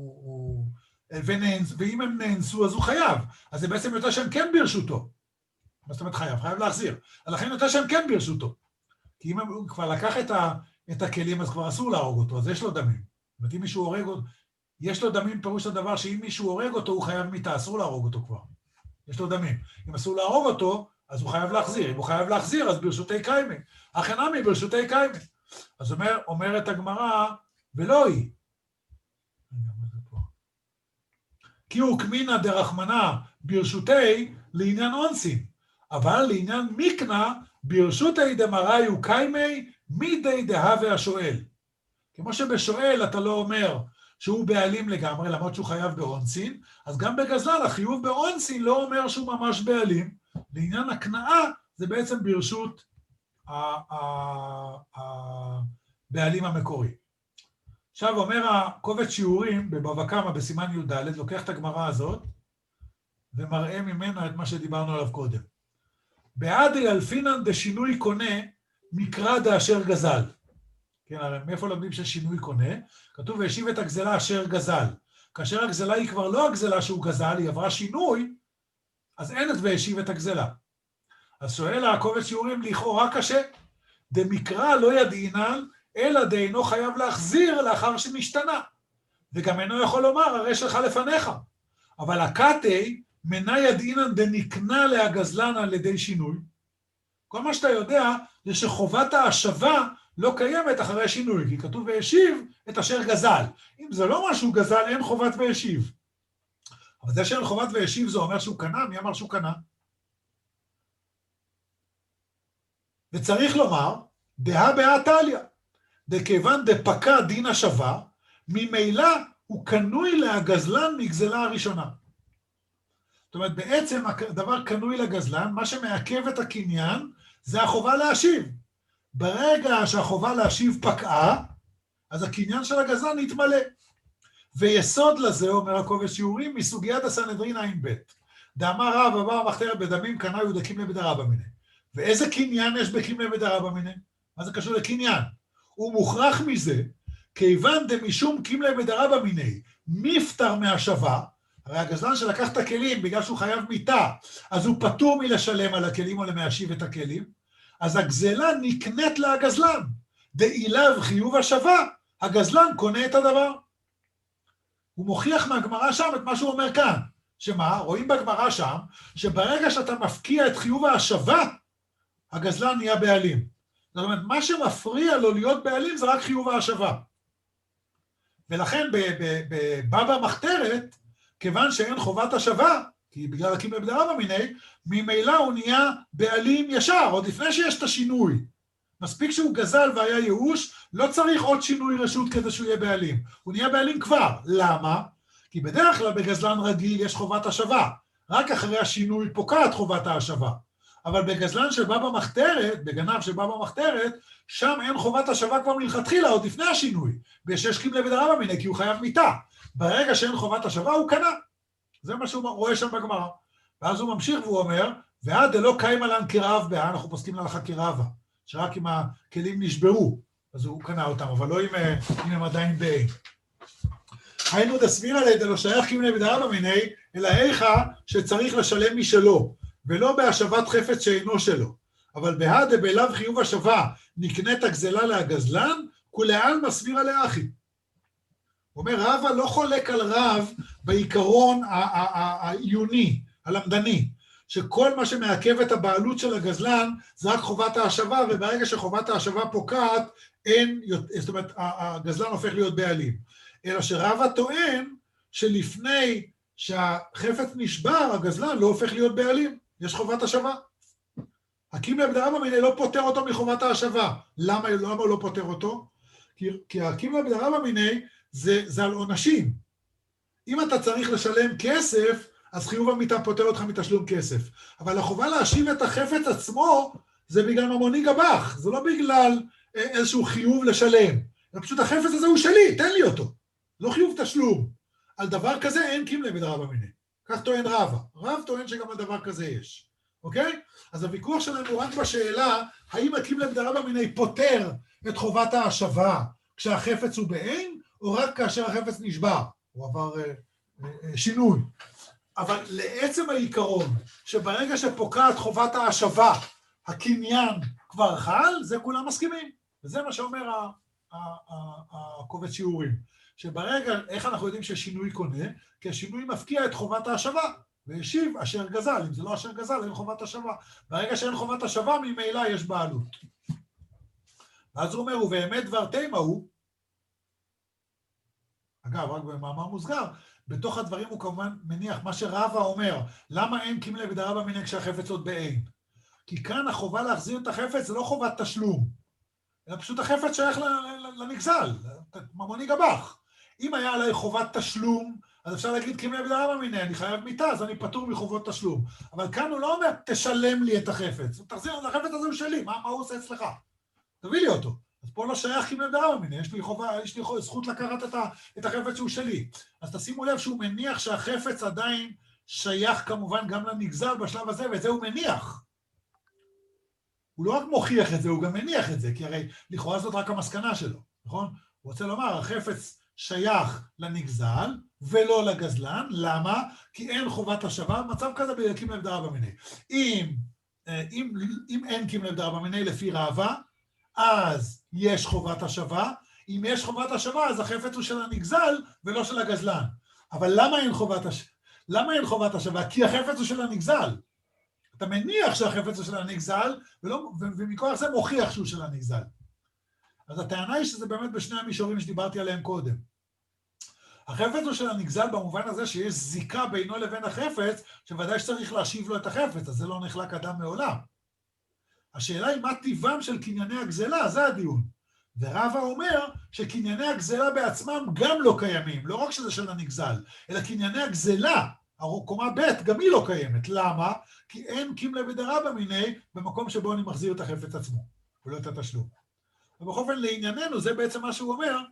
ואם הם נאנסו, אז הוא חייב. אז זה בעצם יותר שהם כן ברשותו. מה זאת אומרת חייב להחזיר. אז לכן יותר שהם כן ברשותו. כי אם הוא כבר לקח את הכלים, אז כבר אסור להרוג אותו, אז יש לו דמים. זאת אומרת, אם מישהו הורג אותו, יש לו דמים פירוש הדבר שאם מישהו הורג אותו, הוא חייב מיתה, אסור להרוג אותו כבר. יש לו דמים. אם אסור להרוג אותו, אז הוא חייב להחזיר. אם הוא חייב להחזיר, אז ברשותי קיימי. החנמי ברשותי קיימי. אז אומרת הגמרא, ולא היא. כי הוא קמינא דרחמנא ברשותי לעניין אונסין, אבל לעניין מיקנא ברשותי דמראיו קיימי מידי דהווה השואל. כמו שבשואל אתה לא אומר שהוא בעלים לגמרי, למרות שהוא חייב באונסין, אז גם בגזלן החיוב באונסין לא אומר שהוא ממש בעלים. לעניין הקנאה זה בעצם ברשות הבעלים המקורי. עכשיו אומר הקובץ שיעורים בבבא קמא בסימן י"ד, לוקח את הגמרא הזאת ומראה ממנה את מה שדיברנו עליו קודם. בעדי אלפינן דשינוי קונה מקרא דאשר גזל. כן, הרי מאיפה לומדים ששינוי קונה? כתוב והשיב את הגזלה אשר גזל. כאשר הגזלה היא כבר לא הגזלה שהוא גזל, היא עברה שינוי, אז אין את והשיב את הגזלה. אז שואל הקובץ שיעורים לכאורה קשה, דמקרא לא ידעינן, אלא דאינו חייב להחזיר לאחר שנשתנה. וגם אינו יכול לומר, הרי שלך לפניך. אבל הקטי מנה ידעינן דנקנה להגזלן על ידי שינוי. כל מה שאתה יודע זה שחובת ההשבה לא קיימת אחרי שינוי, כי כתוב והשיב את אשר גזל. אם זה לא משהו גזל, אין חובת והשיב. אבל זה שאין חובת והשיב זה אומר שהוא קנה, מי אמר שהוא קנה? וצריך לומר, דהה בהא תליא, דכיוון דפקע דין השווה, ממילא הוא קנוי להגזלן מגזלה הראשונה. זאת אומרת, בעצם הדבר קנוי לגזלן, מה שמעכב את הקניין זה החובה להשיב. ברגע שהחובה להשיב פקעה, אז הקניין של הגזלן יתמלא. ויסוד לזה, אומר הקובץ שיעורים, מסוגיית הסנהדרין עין ב' דאמר רב אבר המחתרת בדמים קנה יודקים לבדרבא מיניה. ואיזה קניין יש בקים לבדרבא מיניה? מה זה קשור לקניין? הוא מוכרח מזה, כיוון דמשום קים לבדרבא מיניה, מפטר מהשווה, הרי הגזלן שלקח את הכלים בגלל שהוא חייב מיתה, אז הוא פטור מלשלם על הכלים או למהשיב את הכלים, אז הגזלה נקנית להגזלן, דאיליו חיוב השווה, הגזלן קונה את הדבר. הוא מוכיח מהגמרא שם את מה שהוא אומר כאן, שמה? רואים בגמרא שם, שברגע שאתה מפקיע את חיוב ההשווה, הגזלן נהיה בעלים. זאת אומרת, מה שמפריע לו להיות בעלים זה רק חיוב ההשווה. ולכן בבבא מחתרת, כיוון שאין חובת השווה, כי בגלל הקים לבדרבא מיניה, ממילא הוא נהיה בעלים ישר, עוד לפני שיש את השינוי. מספיק שהוא גזל והיה ייאוש, לא צריך עוד שינוי רשות כדי שהוא יהיה בעלים. הוא נהיה בעלים כבר. למה? כי בדרך כלל בגזלן רגיל יש חובת השווה. רק אחרי השינוי פוקעת חובת ההשווה. אבל בגזלן שבא במחתרת, בגנב שבא במחתרת, שם אין חובת השווה כבר מלכתחילה, עוד לפני השינוי. בששקים לבדרבא מיניה, כי הוא חייב מיתה. ברגע שאין חובת השווה, הוא קנה. זה מה שהוא רואה שם בגמרא. ואז הוא ממשיך והוא אומר, ועד דלא קיימא לן כרעב בה, אנחנו פוסקים להלכה כרעבה, שרק אם הכלים נשברו, אז הוא קנה אותם, אבל לא אם הם עדיין בעין. היינו דסבירא ליה דלא שייך קים לבדרבא מיניה, אלא היכא שצריך לשלם משלו, ולא בהשבת חפץ שאינו שלו. אבל בהדה בלאו חיוב השווה נקנית הגזלה להגזלן, כולי עלמא סבירא לאחי. הוא אומר, רבא לא חולק על רב בעיקרון העיוני, הלמדני, שכל מה שמעכב את הבעלות של הגזלן זה רק חובת ההשבה, וברגע שחובת ההשבה פוקעת, זאת אומרת, הגזלן הופך להיות בעלים. אלא שרבא טוען שלפני שהחפץ נשבר, הגזלן לא הופך להיות בעלים, יש חובת השבה. הקים לבדרבא מיניה לא פותר אותו מחובת ההשבה. למה הוא לא פותר אותו? כי הקים לבדרבא מיניה זה על עונשים. אם אתה צריך לשלם כסף, אז חיוב המיתה פותר אותך מתשלום כסף. אבל החובה להשיב את החפץ עצמו, זה בגלל ממוני גבח, זה לא בגלל איזשהו חיוב לשלם. זה פשוט החפץ הזה הוא שלי, תן לי אותו. לא חיוב תשלום. על דבר כזה אין קים לבדרבא מיניה. כך טוען רבא. רב טוען שגם על דבר כזה יש. אוקיי? אז הוויכוח שלנו הוא רק בשאלה, האם הקים לבדרבא מיניה פותר את חובת ההשבה כשהחפץ הוא בעין, או רק כאשר החפץ נשבר, הוא עבר שינוי. אבל לעצם העיקרון, שברגע שפוקעת חובת ההשבה, הקניין כבר חל, זה כולם מסכימים. וזה מה שאומר הקובץ שיעורים. שברגע, איך אנחנו יודעים ששינוי קונה? כי השינוי מפקיע את חובת ההשבה, והשיב אשר גזל. אם זה לא אשר גזל, אין חובת השבה. ברגע שאין חובת השבה, ממילא יש בעלות. ואז הוא אומר, ובאמת דבר תימא הוא, אגב, רק במאמר מוסגר, בתוך הדברים הוא כמובן מניח מה שרבא אומר, למה אין קים לבדרבא מיניה כשהחפץ עוד בעין? כי כאן החובה להחזיר את החפץ זה לא חובת תשלום, אלא פשוט החפץ שייך לנגזל, ממוני גבח. אם היה עליי חובת תשלום, אז אפשר להגיד קים לבדרבא מיניה, אני חייב מיתה, אז אני פטור מחובות תשלום. אבל כאן הוא לא אומר, תשלם לי את החפץ, תחזיר, החפץ הזה הוא שלי, מה הוא עושה אצלך? תביא לי אותו. אז פה לא שייך קים לבדרבא מיניה, יש לי זכות לקחת את החפץ שהוא שלי. אז תשימו לב שהוא מניח שהחפץ עדיין שייך כמובן גם לנגזל בשלב הזה, ואת זה הוא מניח. הוא לא רק מוכיח את זה, הוא גם מניח את זה, כי הרי לכאורה זאת רק המסקנה שלו, נכון? הוא רוצה לומר, החפץ שייך לנגזל ולא לגזלן, למה? כי אין חובת השבה, מצב כזה בקים לבדרבא מיניה. אם אין קים לבדרבא מיניה לפי רבא, אז יש חובת השבה, אם יש חובת השבה, אז החפץ הוא של הנגזל ולא של הגזלן. אבל למה אין חובת השבה? כי החפץ הוא של הנגזל. אתה מניח שהחפץ הוא של הנגזל, ומכוח זה מוכיח שהוא של הנגזל. אז הטענה היא שזה באמת בשני המישורים שדיברתי עליהם קודם. החפץ הוא של הנגזל במובן הזה שיש זיקה בינו לבין החפץ, שוודאי שצריך להשיב לו את החפץ, אז זה לא נחלק אדם מעולם. השאלה היא מה טיבם של קנייני הגזלה, זה הדיון. ורבא אומר שקנייני הגזלה בעצמם גם לא קיימים, לא רק שזה של הנגזל, אלא קנייני הגזלה, קומה ב', גם היא לא קיימת. למה? כי אין קימלה בדרבא מיני במקום שבו אני מחזיר את החפץ עצמו, ולא את התשלום. ובכל אופן לענייננו, זה בעצם מה שהוא אומר,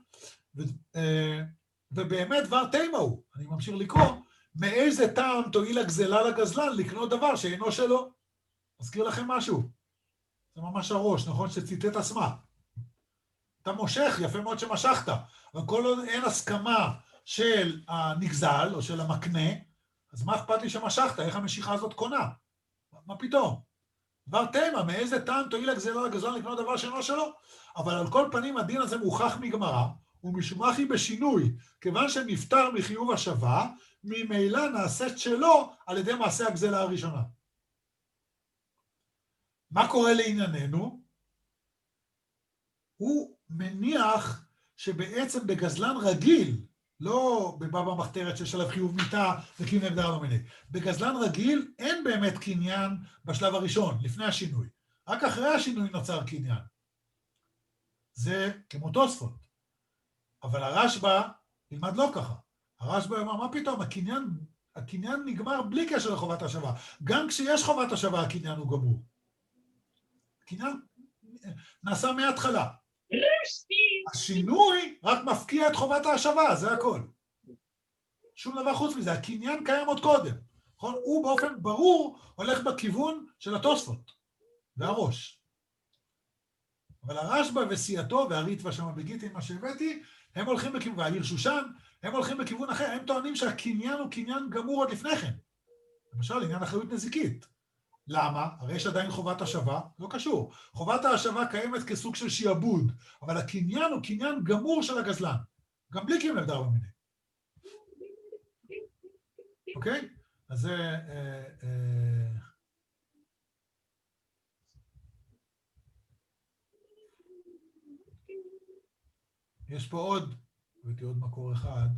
ובאמת דבר תימה הוא, אני ממשיך לקרוא, מאיזה טעם תועיל הגזלה לגזלן לקנות דבר שאינו שלו? מזכיר לכם משהו? זה ממש הראש, נכון שציטט עצמה. אתה מושך, יפה מאוד שמשכת, אבל כל עוד אין הסכמה של הנגזל או של המקנה, אז מה אכפת לי שמשכת? איך המשיכה הזאת קונה? מה פתאום? דבר תימה, מאיזה טעם תועיל הגזלה לגזלן לקנות דבר שאינו שלו? אבל על כל פנים הדין הזה מוכח מגמרא, ומשמחי בשינוי, כיוון שנפטר מחיוב השווה, ממילא נעשית שלו על ידי מעשה הגזלה הראשונה. מה קורה לענייננו? הוא מניח שבעצם בגזלן רגיל, לא בבבא מחתרת שיש עליו חיוב מיתה וקניין דרבא מיני, בגזלן רגיל אין באמת קניין בשלב הראשון, לפני השינוי. רק אחרי השינוי נוצר קניין. זה כמו תוספות. אבל הרשב"א ילמד לא ככה. הרשב"א אומר, מה פתאום? הקניין נגמר בלי קשר לחובת השווה. גם כשיש חובת השווה, הקניין הוא גמור. הקניין נעשה מההתחלה. השינוי רק מפקיע את חובת ההשווה, זה הכל. שום דבר חוץ מזה, הקניין קיים עוד קודם. נכון? הוא באופן ברור הולך בכיוון של התוספות והראש. אבל הרשב"א וסיעתו והריטב"א שם בגיטין, מה שהבאתי, הם הולכים בכיוון, והעיר שושן, הם הולכים בכיוון אחר, הם טוענים שהקניין הוא קניין גמור עוד לפני כן. למשל, עניין אחריות נזיקית. למה? הרי יש עדיין חובת השווה, לא קשור. חובת ההשווה קיימת כסוג של שיעבוד, אבל הקניין הוא קניין גמור של הגזלן, גם בלי קימלה בדרבא מיני. אוקיי? אז זה... יש פה עוד, הבאתי עוד מקור אחד,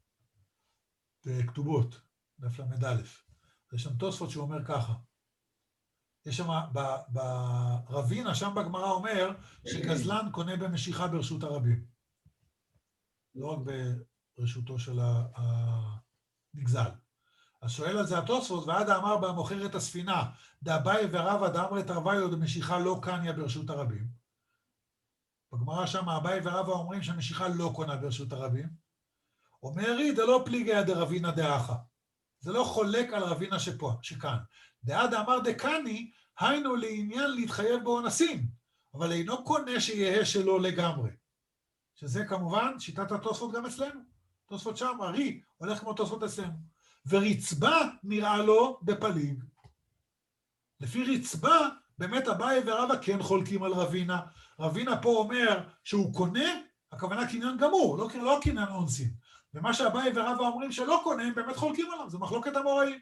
כתובות, דף למד א'. יש שם תוספות שהוא אומר ככה. יש שם, ברבינה, שם בגמרא אומר, שגזלן קונה במשיכה ברשות הרבים. לא רק ברשותו של הנגזל. אז שואל על זה התוספות, ועד אמר בה מוכר את הספינה, דאביי ורבא דאמרי תרוויו דמשיכה לא קניה ברשות הרבים. בגמרא שם אביי ורבא אומרים שהמשיכה לא קונה ברשות הרבים. אומרי דלא פליגיה דרבינה דאחה. זה לא חולק על רבינה שכאן. דעד אמר דקני, היינו לעניין להתחייב באונסים, אבל אינו קונה שיהיה שלו לגמרי. שזה כמובן שיטת התוספות גם אצלנו. תוספות שם, הרי הולך כמו תוספות אצלנו. ורצבה נראה לו בפליג. לפי רצבה, באמת אביי ורבא כן חולקים על רבינה. רבינה פה אומר שהוא קונה, הכוונה קניין גמור, לא קניין אונסים. ומה שאביי ורבא אומרים שלא קונה, הם באמת חולקים עליו, זה מחלוקת אמוראים.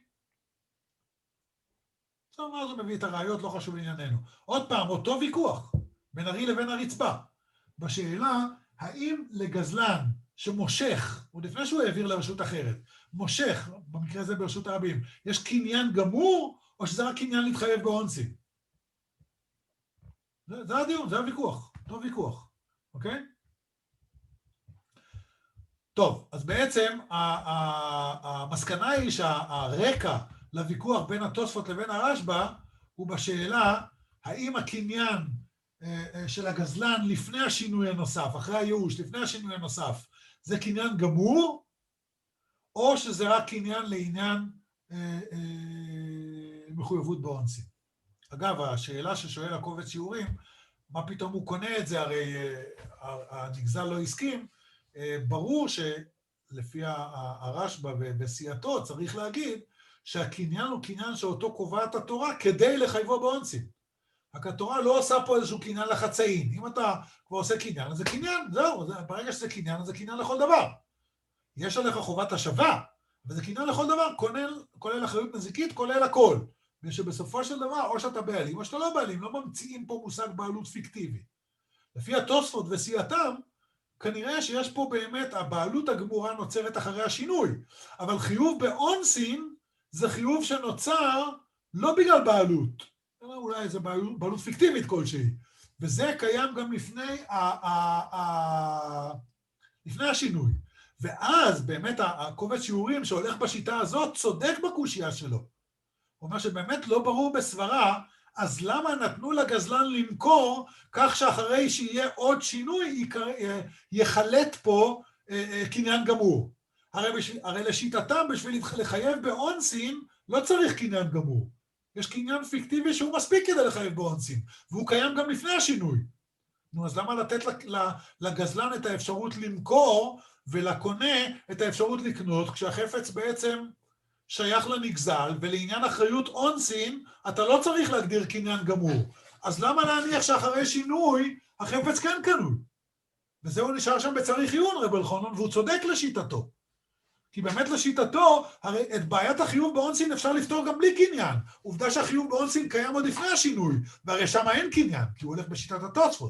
זאת אומרת, זה מביא את הראיות, לא חשוב לענייננו. עוד פעם, אותו ויכוח, בין הרי לבין הרצפה. בשאלה, האם לגזלן שמושך, עוד לפני שהוא העביר לרשות אחרת, מושך, במקרה הזה ברשות הרבים, יש קניין גמור, או שזה רק קניין להתחייב באונסים? זה הדיון, זה הוויכוח, אותו ויכוח, אוקיי? טוב, אז בעצם המסקנה היא שהרקע לוויכוח בין התוספות לבין הרשב"א הוא בשאלה האם הקניין של הגזלן לפני השינוי הנוסף, אחרי הייאוש, לפני השינוי הנוסף, זה קניין גמור, או שזה רק קניין לעניין מחויבות באונסים. אגב, השאלה ששואל הקובץ שיעורים, מה פתאום הוא קונה את זה, הרי הנגזל לא הסכים, ברור שלפי הרשב"א וסיעתו צריך להגיד שהקניין הוא קניין שאותו קובעת התורה כדי לחייבו באונסים. רק התורה לא עושה פה איזשהו קניין לחצאין. אם אתה כבר עושה קניין, אז זה קניין, זהו, ברגע שזה קניין, אז זה קניין לכל דבר. יש עליך חובת השווה, וזה קניין לכל דבר, כולל אחריות נזיקית, כולל הכל. ושבסופו של דבר, או שאתה בעלים, או שאתה לא בעלים, לא ממציאים פה מושג בעלות פיקטיבי. לפי התוספות וסיעתם, כנראה שיש פה באמת, הבעלות הגמורה נוצרת אחרי השינוי, אבל חיוב באונסין זה חיוב שנוצר לא בגלל בעלות, אלא אולי איזו בעלות פיקטיבית כלשהי, וזה קיים גם לפני השינוי. ואז באמת הקובץ שיעורים שהולך בשיטה הזאת צודק בקושיה שלו. הוא אומר שבאמת לא ברור בסברה, אז למה נתנו לגזלן למכור כך שאחרי שיהיה עוד שינוי יחלט פה קניין גמור. הרי לשיטתם בשביל לחייב באונסין לא צריך קניין גמור. יש קניין פיקטיבי שהוא מספיק כדי לחייב באונסין, והוא קיים גם לפני השינוי. נו, אז למה לתת לגזלן את האפשרות למכור ולקונה את האפשרות לקנות, כשהחפץ בעצם שייך לנגזל, ולעניין אחריות אונסין, אתה לא צריך להגדיר קניין גמור. אז למה להניח שאחרי שינוי, החפץ כן קנוי? וזהו נשאר שם בצריך עיון, רב אלחנן, והוא צודק לשיטתו. כי באמת לשיטתו, הרי את בעיית החיוב באונסין אפשר לפתור גם בלי קניין. עובדה שהחיוב באונסין קיים עוד לפני השינוי, והרי שם אין קניין, כי הוא הולך בשיטת התוספות.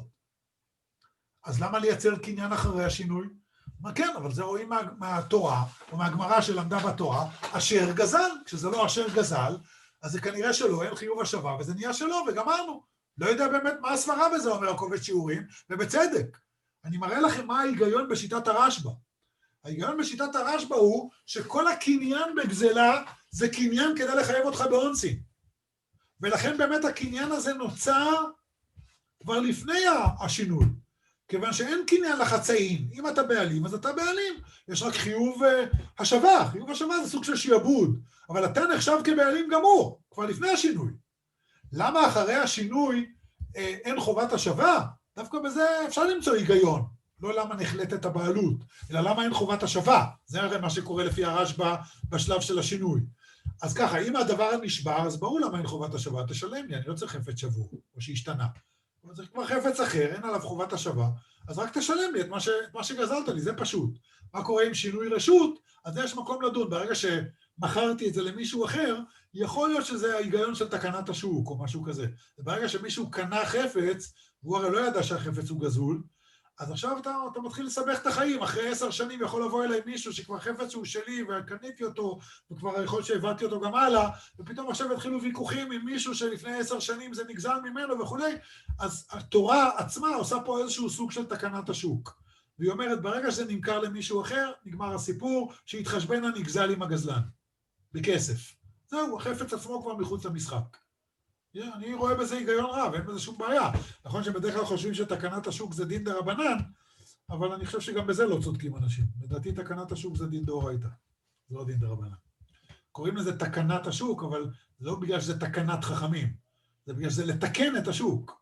אז למה לייצר קניין אחרי השינוי? מה כן, אבל זה רואים מהתורה, או מהגמרא שלמדה בתורה, אשר גזל. כשזה לא אשר גזל, אז זה כנראה שלא, אין חיוב השווה, וזה נהיה שלא, וגמרנו. לא יודע באמת מה הסברה בזה, אומר הקובץ שיעורים, ובצדק. אני מראה לכם מה ההיגיון בשיטת הרשב"א. ההיגיון בשיטת הרשב"א הוא שכל הקניין בגזלה זה קניין כדי לחייב אותך באונסין. ולכן באמת הקניין הזה נוצר כבר לפני השינוי. כיוון שאין קניין לחצאים. אם אתה בעלים, אז אתה בעלים. יש רק חיוב השווה. חיוב השווה זה סוג של שיעבוד. אבל אתה נחשב כבעלים גמור, כבר לפני השינוי. למה אחרי השינוי אין חובת השווה? דווקא בזה אפשר למצוא היגיון. לא למה נחלטת הבעלות, אלא למה אין חובת השווה. זה הרי מה שקורה לפי הרשב"א בשלב של השינוי. אז ככה, אם הדבר נשבר, אז ברור למה אין חובת השווה. תשלם לי, אני לא צריך חפץ שבור, או שהשתנה. זה כבר חפץ אחר, אין עליו חובת השווה, אז רק תשלם לי את מה שגזלת לי, זה פשוט. מה קורה עם שינוי רשות? אז יש מקום לדון. ברגע שמכרתי את זה למישהו אחר, יכול להיות שזה ההיגיון של תקנת השוק, או משהו כזה. ברגע שמישהו קנה חפץ, והוא הרי לא ידע שהחפץ הוא גזול, אז עכשיו אתה מתחיל לסבך את החיים. אחרי 10 שנים יכול לבוא אליי מישהו שכבר חפץ הוא שלי, וקניתי אותו, וכבר יכול להיות שהבאתי אותו גם הלאה, ופתאום עכשיו התחילו ויכוחים עם מישהו שלפני 10 שנים זה נגזל ממנו וכו'. אז התורה עצמה עושה פה איזשהו סוג של תקנת השוק. והיא אומרת, ברגע שזה נמכר למישהו אחר, נגמר הסיפור, שהתחשבן הנגזל עם הגזלן, בכסף. זהו, החפץ עצמו כבר מחוץ למשחק. אני רואה בזה היגיון רב, אין בזה שום בעיה. נכון שבדרך כלל חושבים שתקנת השוק זה דין דרבנן, אבל אני חושב שגם בזה לא צודקים אנשים. לדעתי תקנת השוק זה דין דאורייתא, זה לא דין דרבנן. קוראים לזה תקנת השוק, אבל זה לא בגלל שזה תקנת חכמים, זה בגלל שזה לתקן את השוק.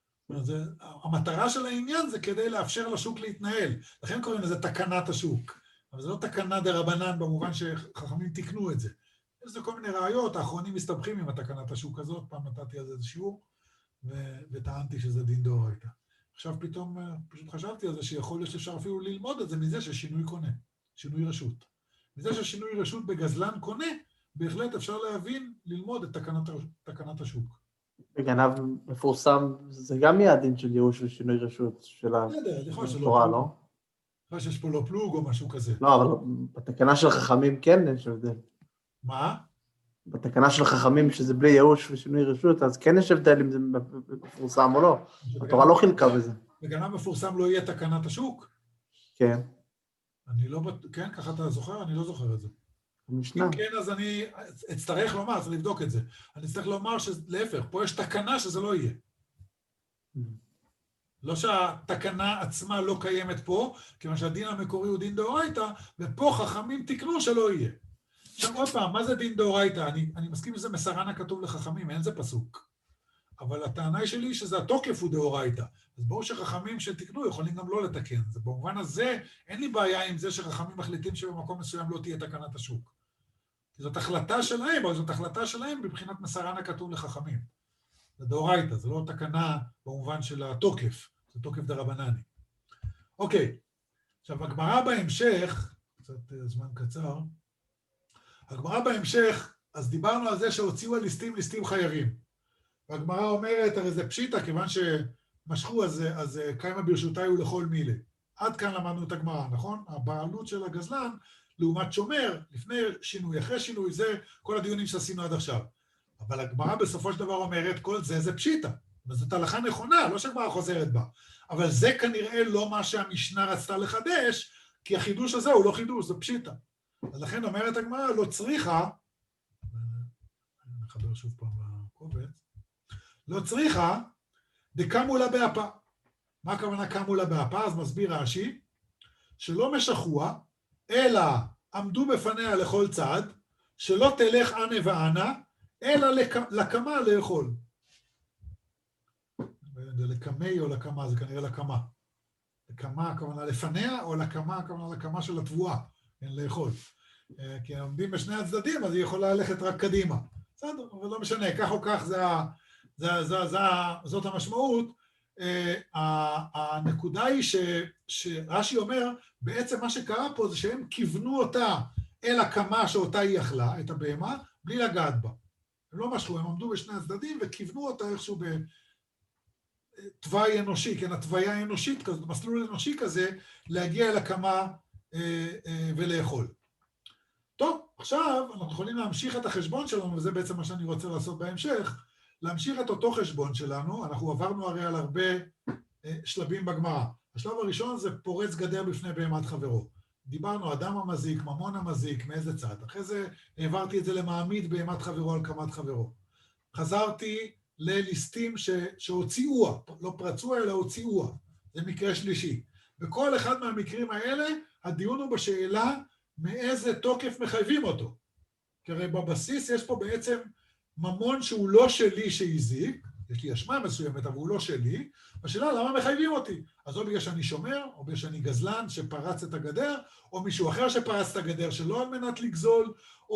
המטרה של העניין זה כדי לאפשר לשוק להתנהל, לכן קוראים לזה תקנת השוק. אבל זה לא תקנה דרבנן במובן שחכמים תקנו את זה. יש זה כל מיני ראיות, האחרונים מסתבכים עם התקנת השוק הזאת, פעם נתתי על זה שיעור, וטענתי שזה דין דאורייתא. עכשיו פתאום פשוט חשבתי על זה שיכול להיות שאפשר אפילו ללמוד את זה מזה ששינוי קונה, שינוי רשות. מזה ששינוי רשות בגזלן קונה, בהחלט אפשר להבין, ללמוד את תקנת השוק. בגנב מפורסם, זה גם יהיה הדין של ייאוש ושינוי רשות של התורה, לא? יכול שיש פה לא פלוג או משהו כזה. לא, אבל בתקנה של חכמים כן יש הבדל. מה? בתקנה של חכמים שזה בלי ייאוש ושינוי רשות, אז כן יש הבדל אם זה מפורסם או לא. התורה לא חילקה בזה. בגנב מפורסם לא יהיה תקנת השוק? כן. אני לא... כן, ככה אתה זוכר? אני לא זוכר את זה. משנה. אם כן, אז אני אצטרך לומר, צריך לבדוק את זה. אני אצטרך לומר שלהפך, פה יש תקנה שזה לא יהיה. לא שהתקנה עצמה לא קיימת פה, כיוון שהדין המקורי הוא דין דאורייתא, ופה חכמים תקנו שלא יהיה. עכשיו עוד פעם, מה זה דין דאורייתא? אני מסכים שזה מסרן הכתוב לחכמים, אין זה פסוק. אבל הטענה שלי שזה התוקף הוא דאורייתא. אז ברור שחכמים שתקנו יכולים גם לא לתקן. אז במובן הזה אין לי בעיה עם זה שחכמים מחליטים שבמקום מסוים לא תהיה תקנת השוק. זאת החלטה שלהם, אבל זאת החלטה שלהם בבחינת מסרן הכתוב לחכמים. זה דאורייתא, זה לא תקנה במובן של התוקף, זה תוקף דרבנני. אוקיי, עכשיו הגמרא בהמשך, קצת זמן קצר, הגמרא בהמשך, אז דיברנו על זה שהוציאו ליסטים חיירים. והגמרא אומרת, הרי זה פשיטה, כיוון שמשכו, אז קיימה ברשותי ולכל מילה. עד כאן למדנו את הגמרא, נכון? הבעלות של הגזלן, לעומת שומר, לפני שינוי, אחרי שינוי, זה כל הדיונים שעשינו עד עכשיו. אבל הגמרא בסופו של דבר אומרת, כל זה פשיטה. וזאת הלכה נכונה, לא שכבר חוזרת בה. אבל זה כנראה לא מה שהמשנה רצתה לחדש, כי החידוש הזה הוא לא חידוש, זה פשיטה. אז לכן אומרת הגמרא, לא צריכה, אני מחבר שוב פעם לקובץ, לא צריכה, דקמו לה באפה. מה הכוונה קמו לה באפה? אז מסביר רש"י, שלא משכוע, אלא עמדו בפניה לכל צד, שלא תלך אנה ואנה, אלא לקמה לאכול. זה לקמי או לקמה, זה כנראה לקמה. לקמה הכוונה לפניה, או לקמה הכוונה לקמה של התבואה, כן, לאכול. כי עומדים בשני הצדדים, אז היא יכולה ללכת רק קדימה. בסדר, אבל לא משנה, כך או כך זאת המשמעות. הנקודה היא שרש"י אומר, בעצם מה שקרה פה זה שהם כיוונו אותה אל הקמה שאותה היא אכלה, את הבהמה, בלי לגעת בה. הם לא משכו, הם עמדו בשני הצדדים וכיוונו אותה איכשהו בתוואי אנושי, כן, התוויה האנושית כזאת, מסלול אנושי כזה, להגיע אל הקמה ולאכול. טוב, עכשיו אנחנו יכולים להמשיך את החשבון שלנו, וזה בעצם מה שאני רוצה לעשות בהמשך, להמשיך את אותו חשבון שלנו. אנחנו עברנו הרי על הרבה שלבים בגמרא. השלב הראשון זה פורץ גדר בפני בהמת חברו. דיברנו אדם המזיק, ממון המזיק, מאיזה צד. אחרי זה העברתי את זה למעמיד בהמת חברו על קמת חברו. חזרתי לליסטים שהוציאוה, לא פרצוה אלא הוציאוה. זה מקרה שלישי. בכל אחד מהמקרים האלה, הדיון הוא בשאלה מאיזה תוקף מחייבים אותו. כי הרי בבסיס יש פה בעצם ממון שהוא לא שלי שהזיק, יש לי אשמה מסוימת, אבל הוא לא שלי, השאלה למה מחייבים אותי? אז או בגלל שאני שומר, או בגלל שאני גזלן שפרץ את הגדר, או מישהו אחר שפרץ את הגדר שלא על מנת לגזול,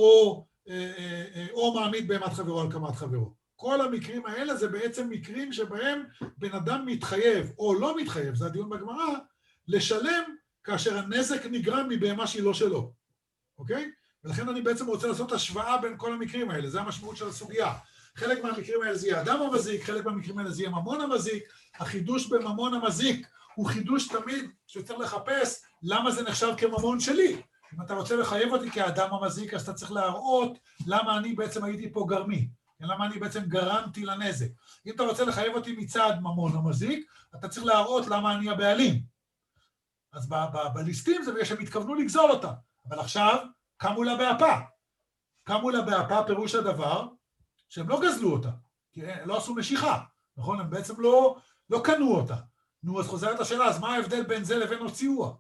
או מעמיד בהמת חברו על קמת חברו. כל המקרים האלה זה בעצם מקרים שבהם בן אדם מתחייב, או לא מתחייב, זה הדיון בגמרא, לשלם כאשר הנזק נגרם מבהמה שהיא לא שלו. אוקיי? ולכן אני בעצם רוצה לעשות השוואה בין כל המקרים האלה, זה המשמעות של הסוגיה. חלק מהמקרים האלה זה יהיה אדם המזיק, חלק מהמקרים האלה זה יהיה ממון המזיק. החידוש בממון המזיק הוא חידוש תמיד שצריך לחפש למה זה נחשב כממון שלי. אם אתה רוצה לחייב אותי כאדם המזיק, אז אתה צריך להראות למה אני בעצם הייתי פה גרמי, למה אני בעצם גרמתי לנזק. אם אתה רוצה לחייב אותי מצד ממון המזיק, אתה צריך להראות למה אני הבעלים. אז בליסטים זה בגלל שהם התכוונו לגזול אותה. אבל עכשיו קמו לה באפה. קמו לה באפה, פירוש הדבר, שהם לא גזלו אותה, כי לא עשו משיכה, נכון? הם בעצם לא קנו אותה. נו, אז חוזרת השאלה, אז מה ההבדל בין זה לבין הוציאוה?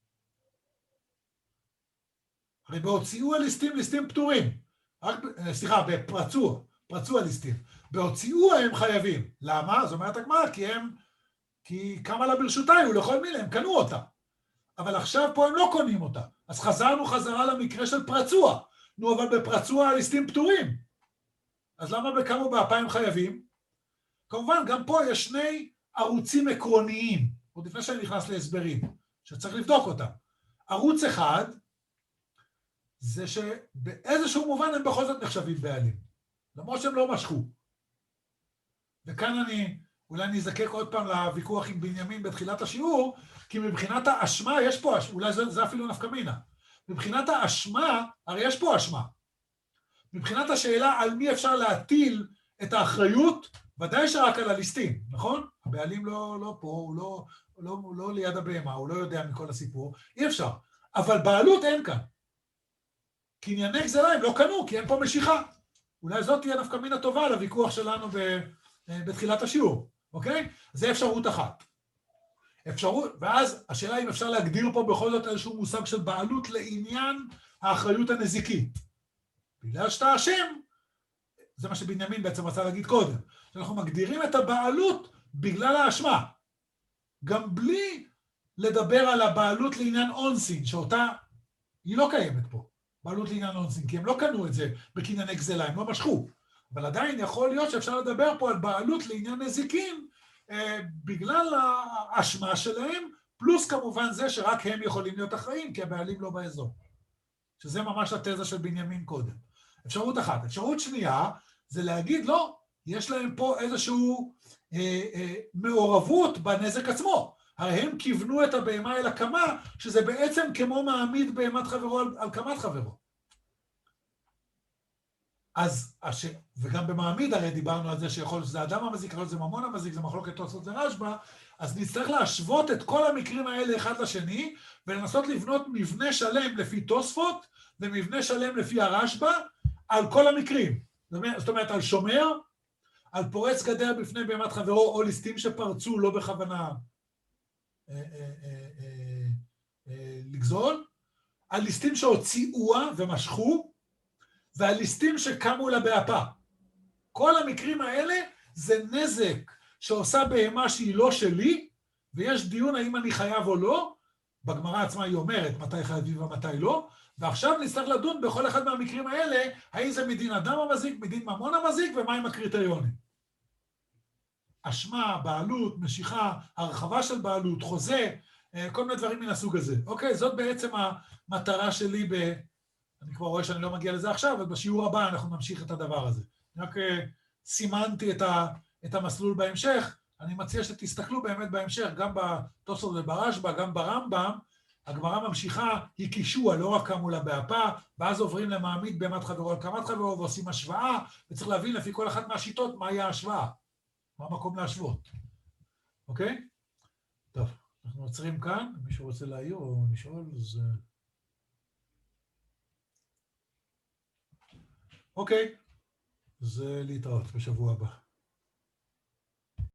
הרי בהוציאוה ליסטים פטורים. סליחה, פרצוה ליסטים. בהוציאוה הם חייבים. למה? זאת אומרת הגמרא, כי קמה לה ברשותה, ולכל מיני, הם קנו אותה. אבל עכשיו פה הם לא קונים אותה. אז חזרנו חזרה למקרה של פרצוה. נו, אבל בפרצוה הליסטים פטורים. אז למה בקמו באפה הם חייבים? כמובן, גם פה יש שני ערוצים עקרוניים, עוד לפני שאני נכנס להסברים, שצריך לבדוק אותם. ערוץ אחד, זה שבאיזשהו מובן הם בכל זאת נחשבים בעלים, למרות שהם לא משכו. וכאן אולי אני אזקק עוד פעם לוויכוח עם בנימין בתחילת השיעור, כי מבחינת האשמה יש פה, אולי זה אפילו נפקא מינה. מבחינת האשמה, הרי יש פה אשמה. מבחינת השאלה על מי אפשר להטיל את האחריות, ודאי שרק על הליסטים, נכון? הבעלים לא פה, הוא לא ליד הבהמה, הוא לא יודע מכל הסיפור, אי אפשר. אבל בעלות אין כאן. כי ענייני גזלה הם לא קנו, כי אין פה משיכה. אולי זאת תהיה נפקא מינה טובה לוויכוח שלנו בתחילת השיעור, אוקיי? זה אפשרות אחת. ואז השאלה אם אפשר להגדיר פה בכל זאת איזשהו מושג של בעלות לעניין האחריות הנזיקית. בגלל שאתה אשם, זה מה שבנימין בעצם רצה להגיד קודם, שאנחנו מגדירים את הבעלות בגלל האשמה, גם בלי לדבר על הבעלות לעניין אונסין, שאותה היא לא קיימת פה, בעלות לעניין אונסין, כי הם לא קנו את זה בקנייני גזלה, הם לא משכו, אבל עדיין יכול להיות שאפשר לדבר פה על בעלות לעניין נזיקים, בגלל האשמה שלהם, פלוס כמובן זה שרק הם יכולים להיות אחראים, כי הבעלים לא באזור. שזה ממש התזה של בנימין קודם. אפשרות אחת. אפשרות שנייה, זה להגיד, לא, יש להם פה איזשהו מעורבות בנזק עצמו. הרי הם כיוונו את הבהמה אל הקמה, שזה בעצם כמו מעמיד בהמת חברו על קמת חברו. אז, וגם במעמיד הרי דיברנו על זה שיכול להיות שזה אדם המזיק, יכול להיות שזה ממון המזיק, זה מחלוקת תוספות ורשב"א, אז נצטרך להשוות את כל המקרים האלה אחד לשני, ולנסות לבנות מבנה שלם לפי תוספות, ומבנה שלם לפי הרשב"א, על כל המקרים. זאת אומרת, על שומר, על פורץ גדר בפני בהמת חברו, או ליסטים שפרצו לא בכוונה לגזול, על ליסטים שהוציאוה ומשכו, ועל ליסטים שקמו לה באפה. כל המקרים האלה זה נזק שעושה בהמה שהיא לא שלי, ויש דיון האם אני חייב או לא, בגמרא עצמה היא אומרת מתי חייבים ומתי לא, ועכשיו נצטרך לדון בכל אחד מהמקרים האלה, האם זה מדין אדם המזיק, מדין ממון המזיק, ומהם הקריטריונים. אשמה, בעלות, משיכה, הרחבה של בעלות, חוזה, כל מיני דברים מן הסוג הזה. אוקיי, זאת בעצם המטרה שלי אני כבר רואה שאני לא מגיע לזה עכשיו, אבל בשיעור הבא אנחנו נמשיך את הדבר הזה. רק סימנתי את המסלול בהמשך, אני מציע שתסתכלו באמת בהמשך, גם בתוספות וברשב"א, גם ברמב"ם, הגמרא ממשיכה, היא קישוע, לא רק קמו לה באפה, ואז עוברים למעמיד בהמת חברו על קמת חברו, ועושים השוואה, וצריך להבין לפי כל אחת מהשיטות מהי ההשוואה, מה המקום להשוות. אוקיי? טוב, אנחנו עוצרים כאן, מישהו רוצה להעיר או לשאול, אז... אוקיי, אז להתראות בשבוע הבא.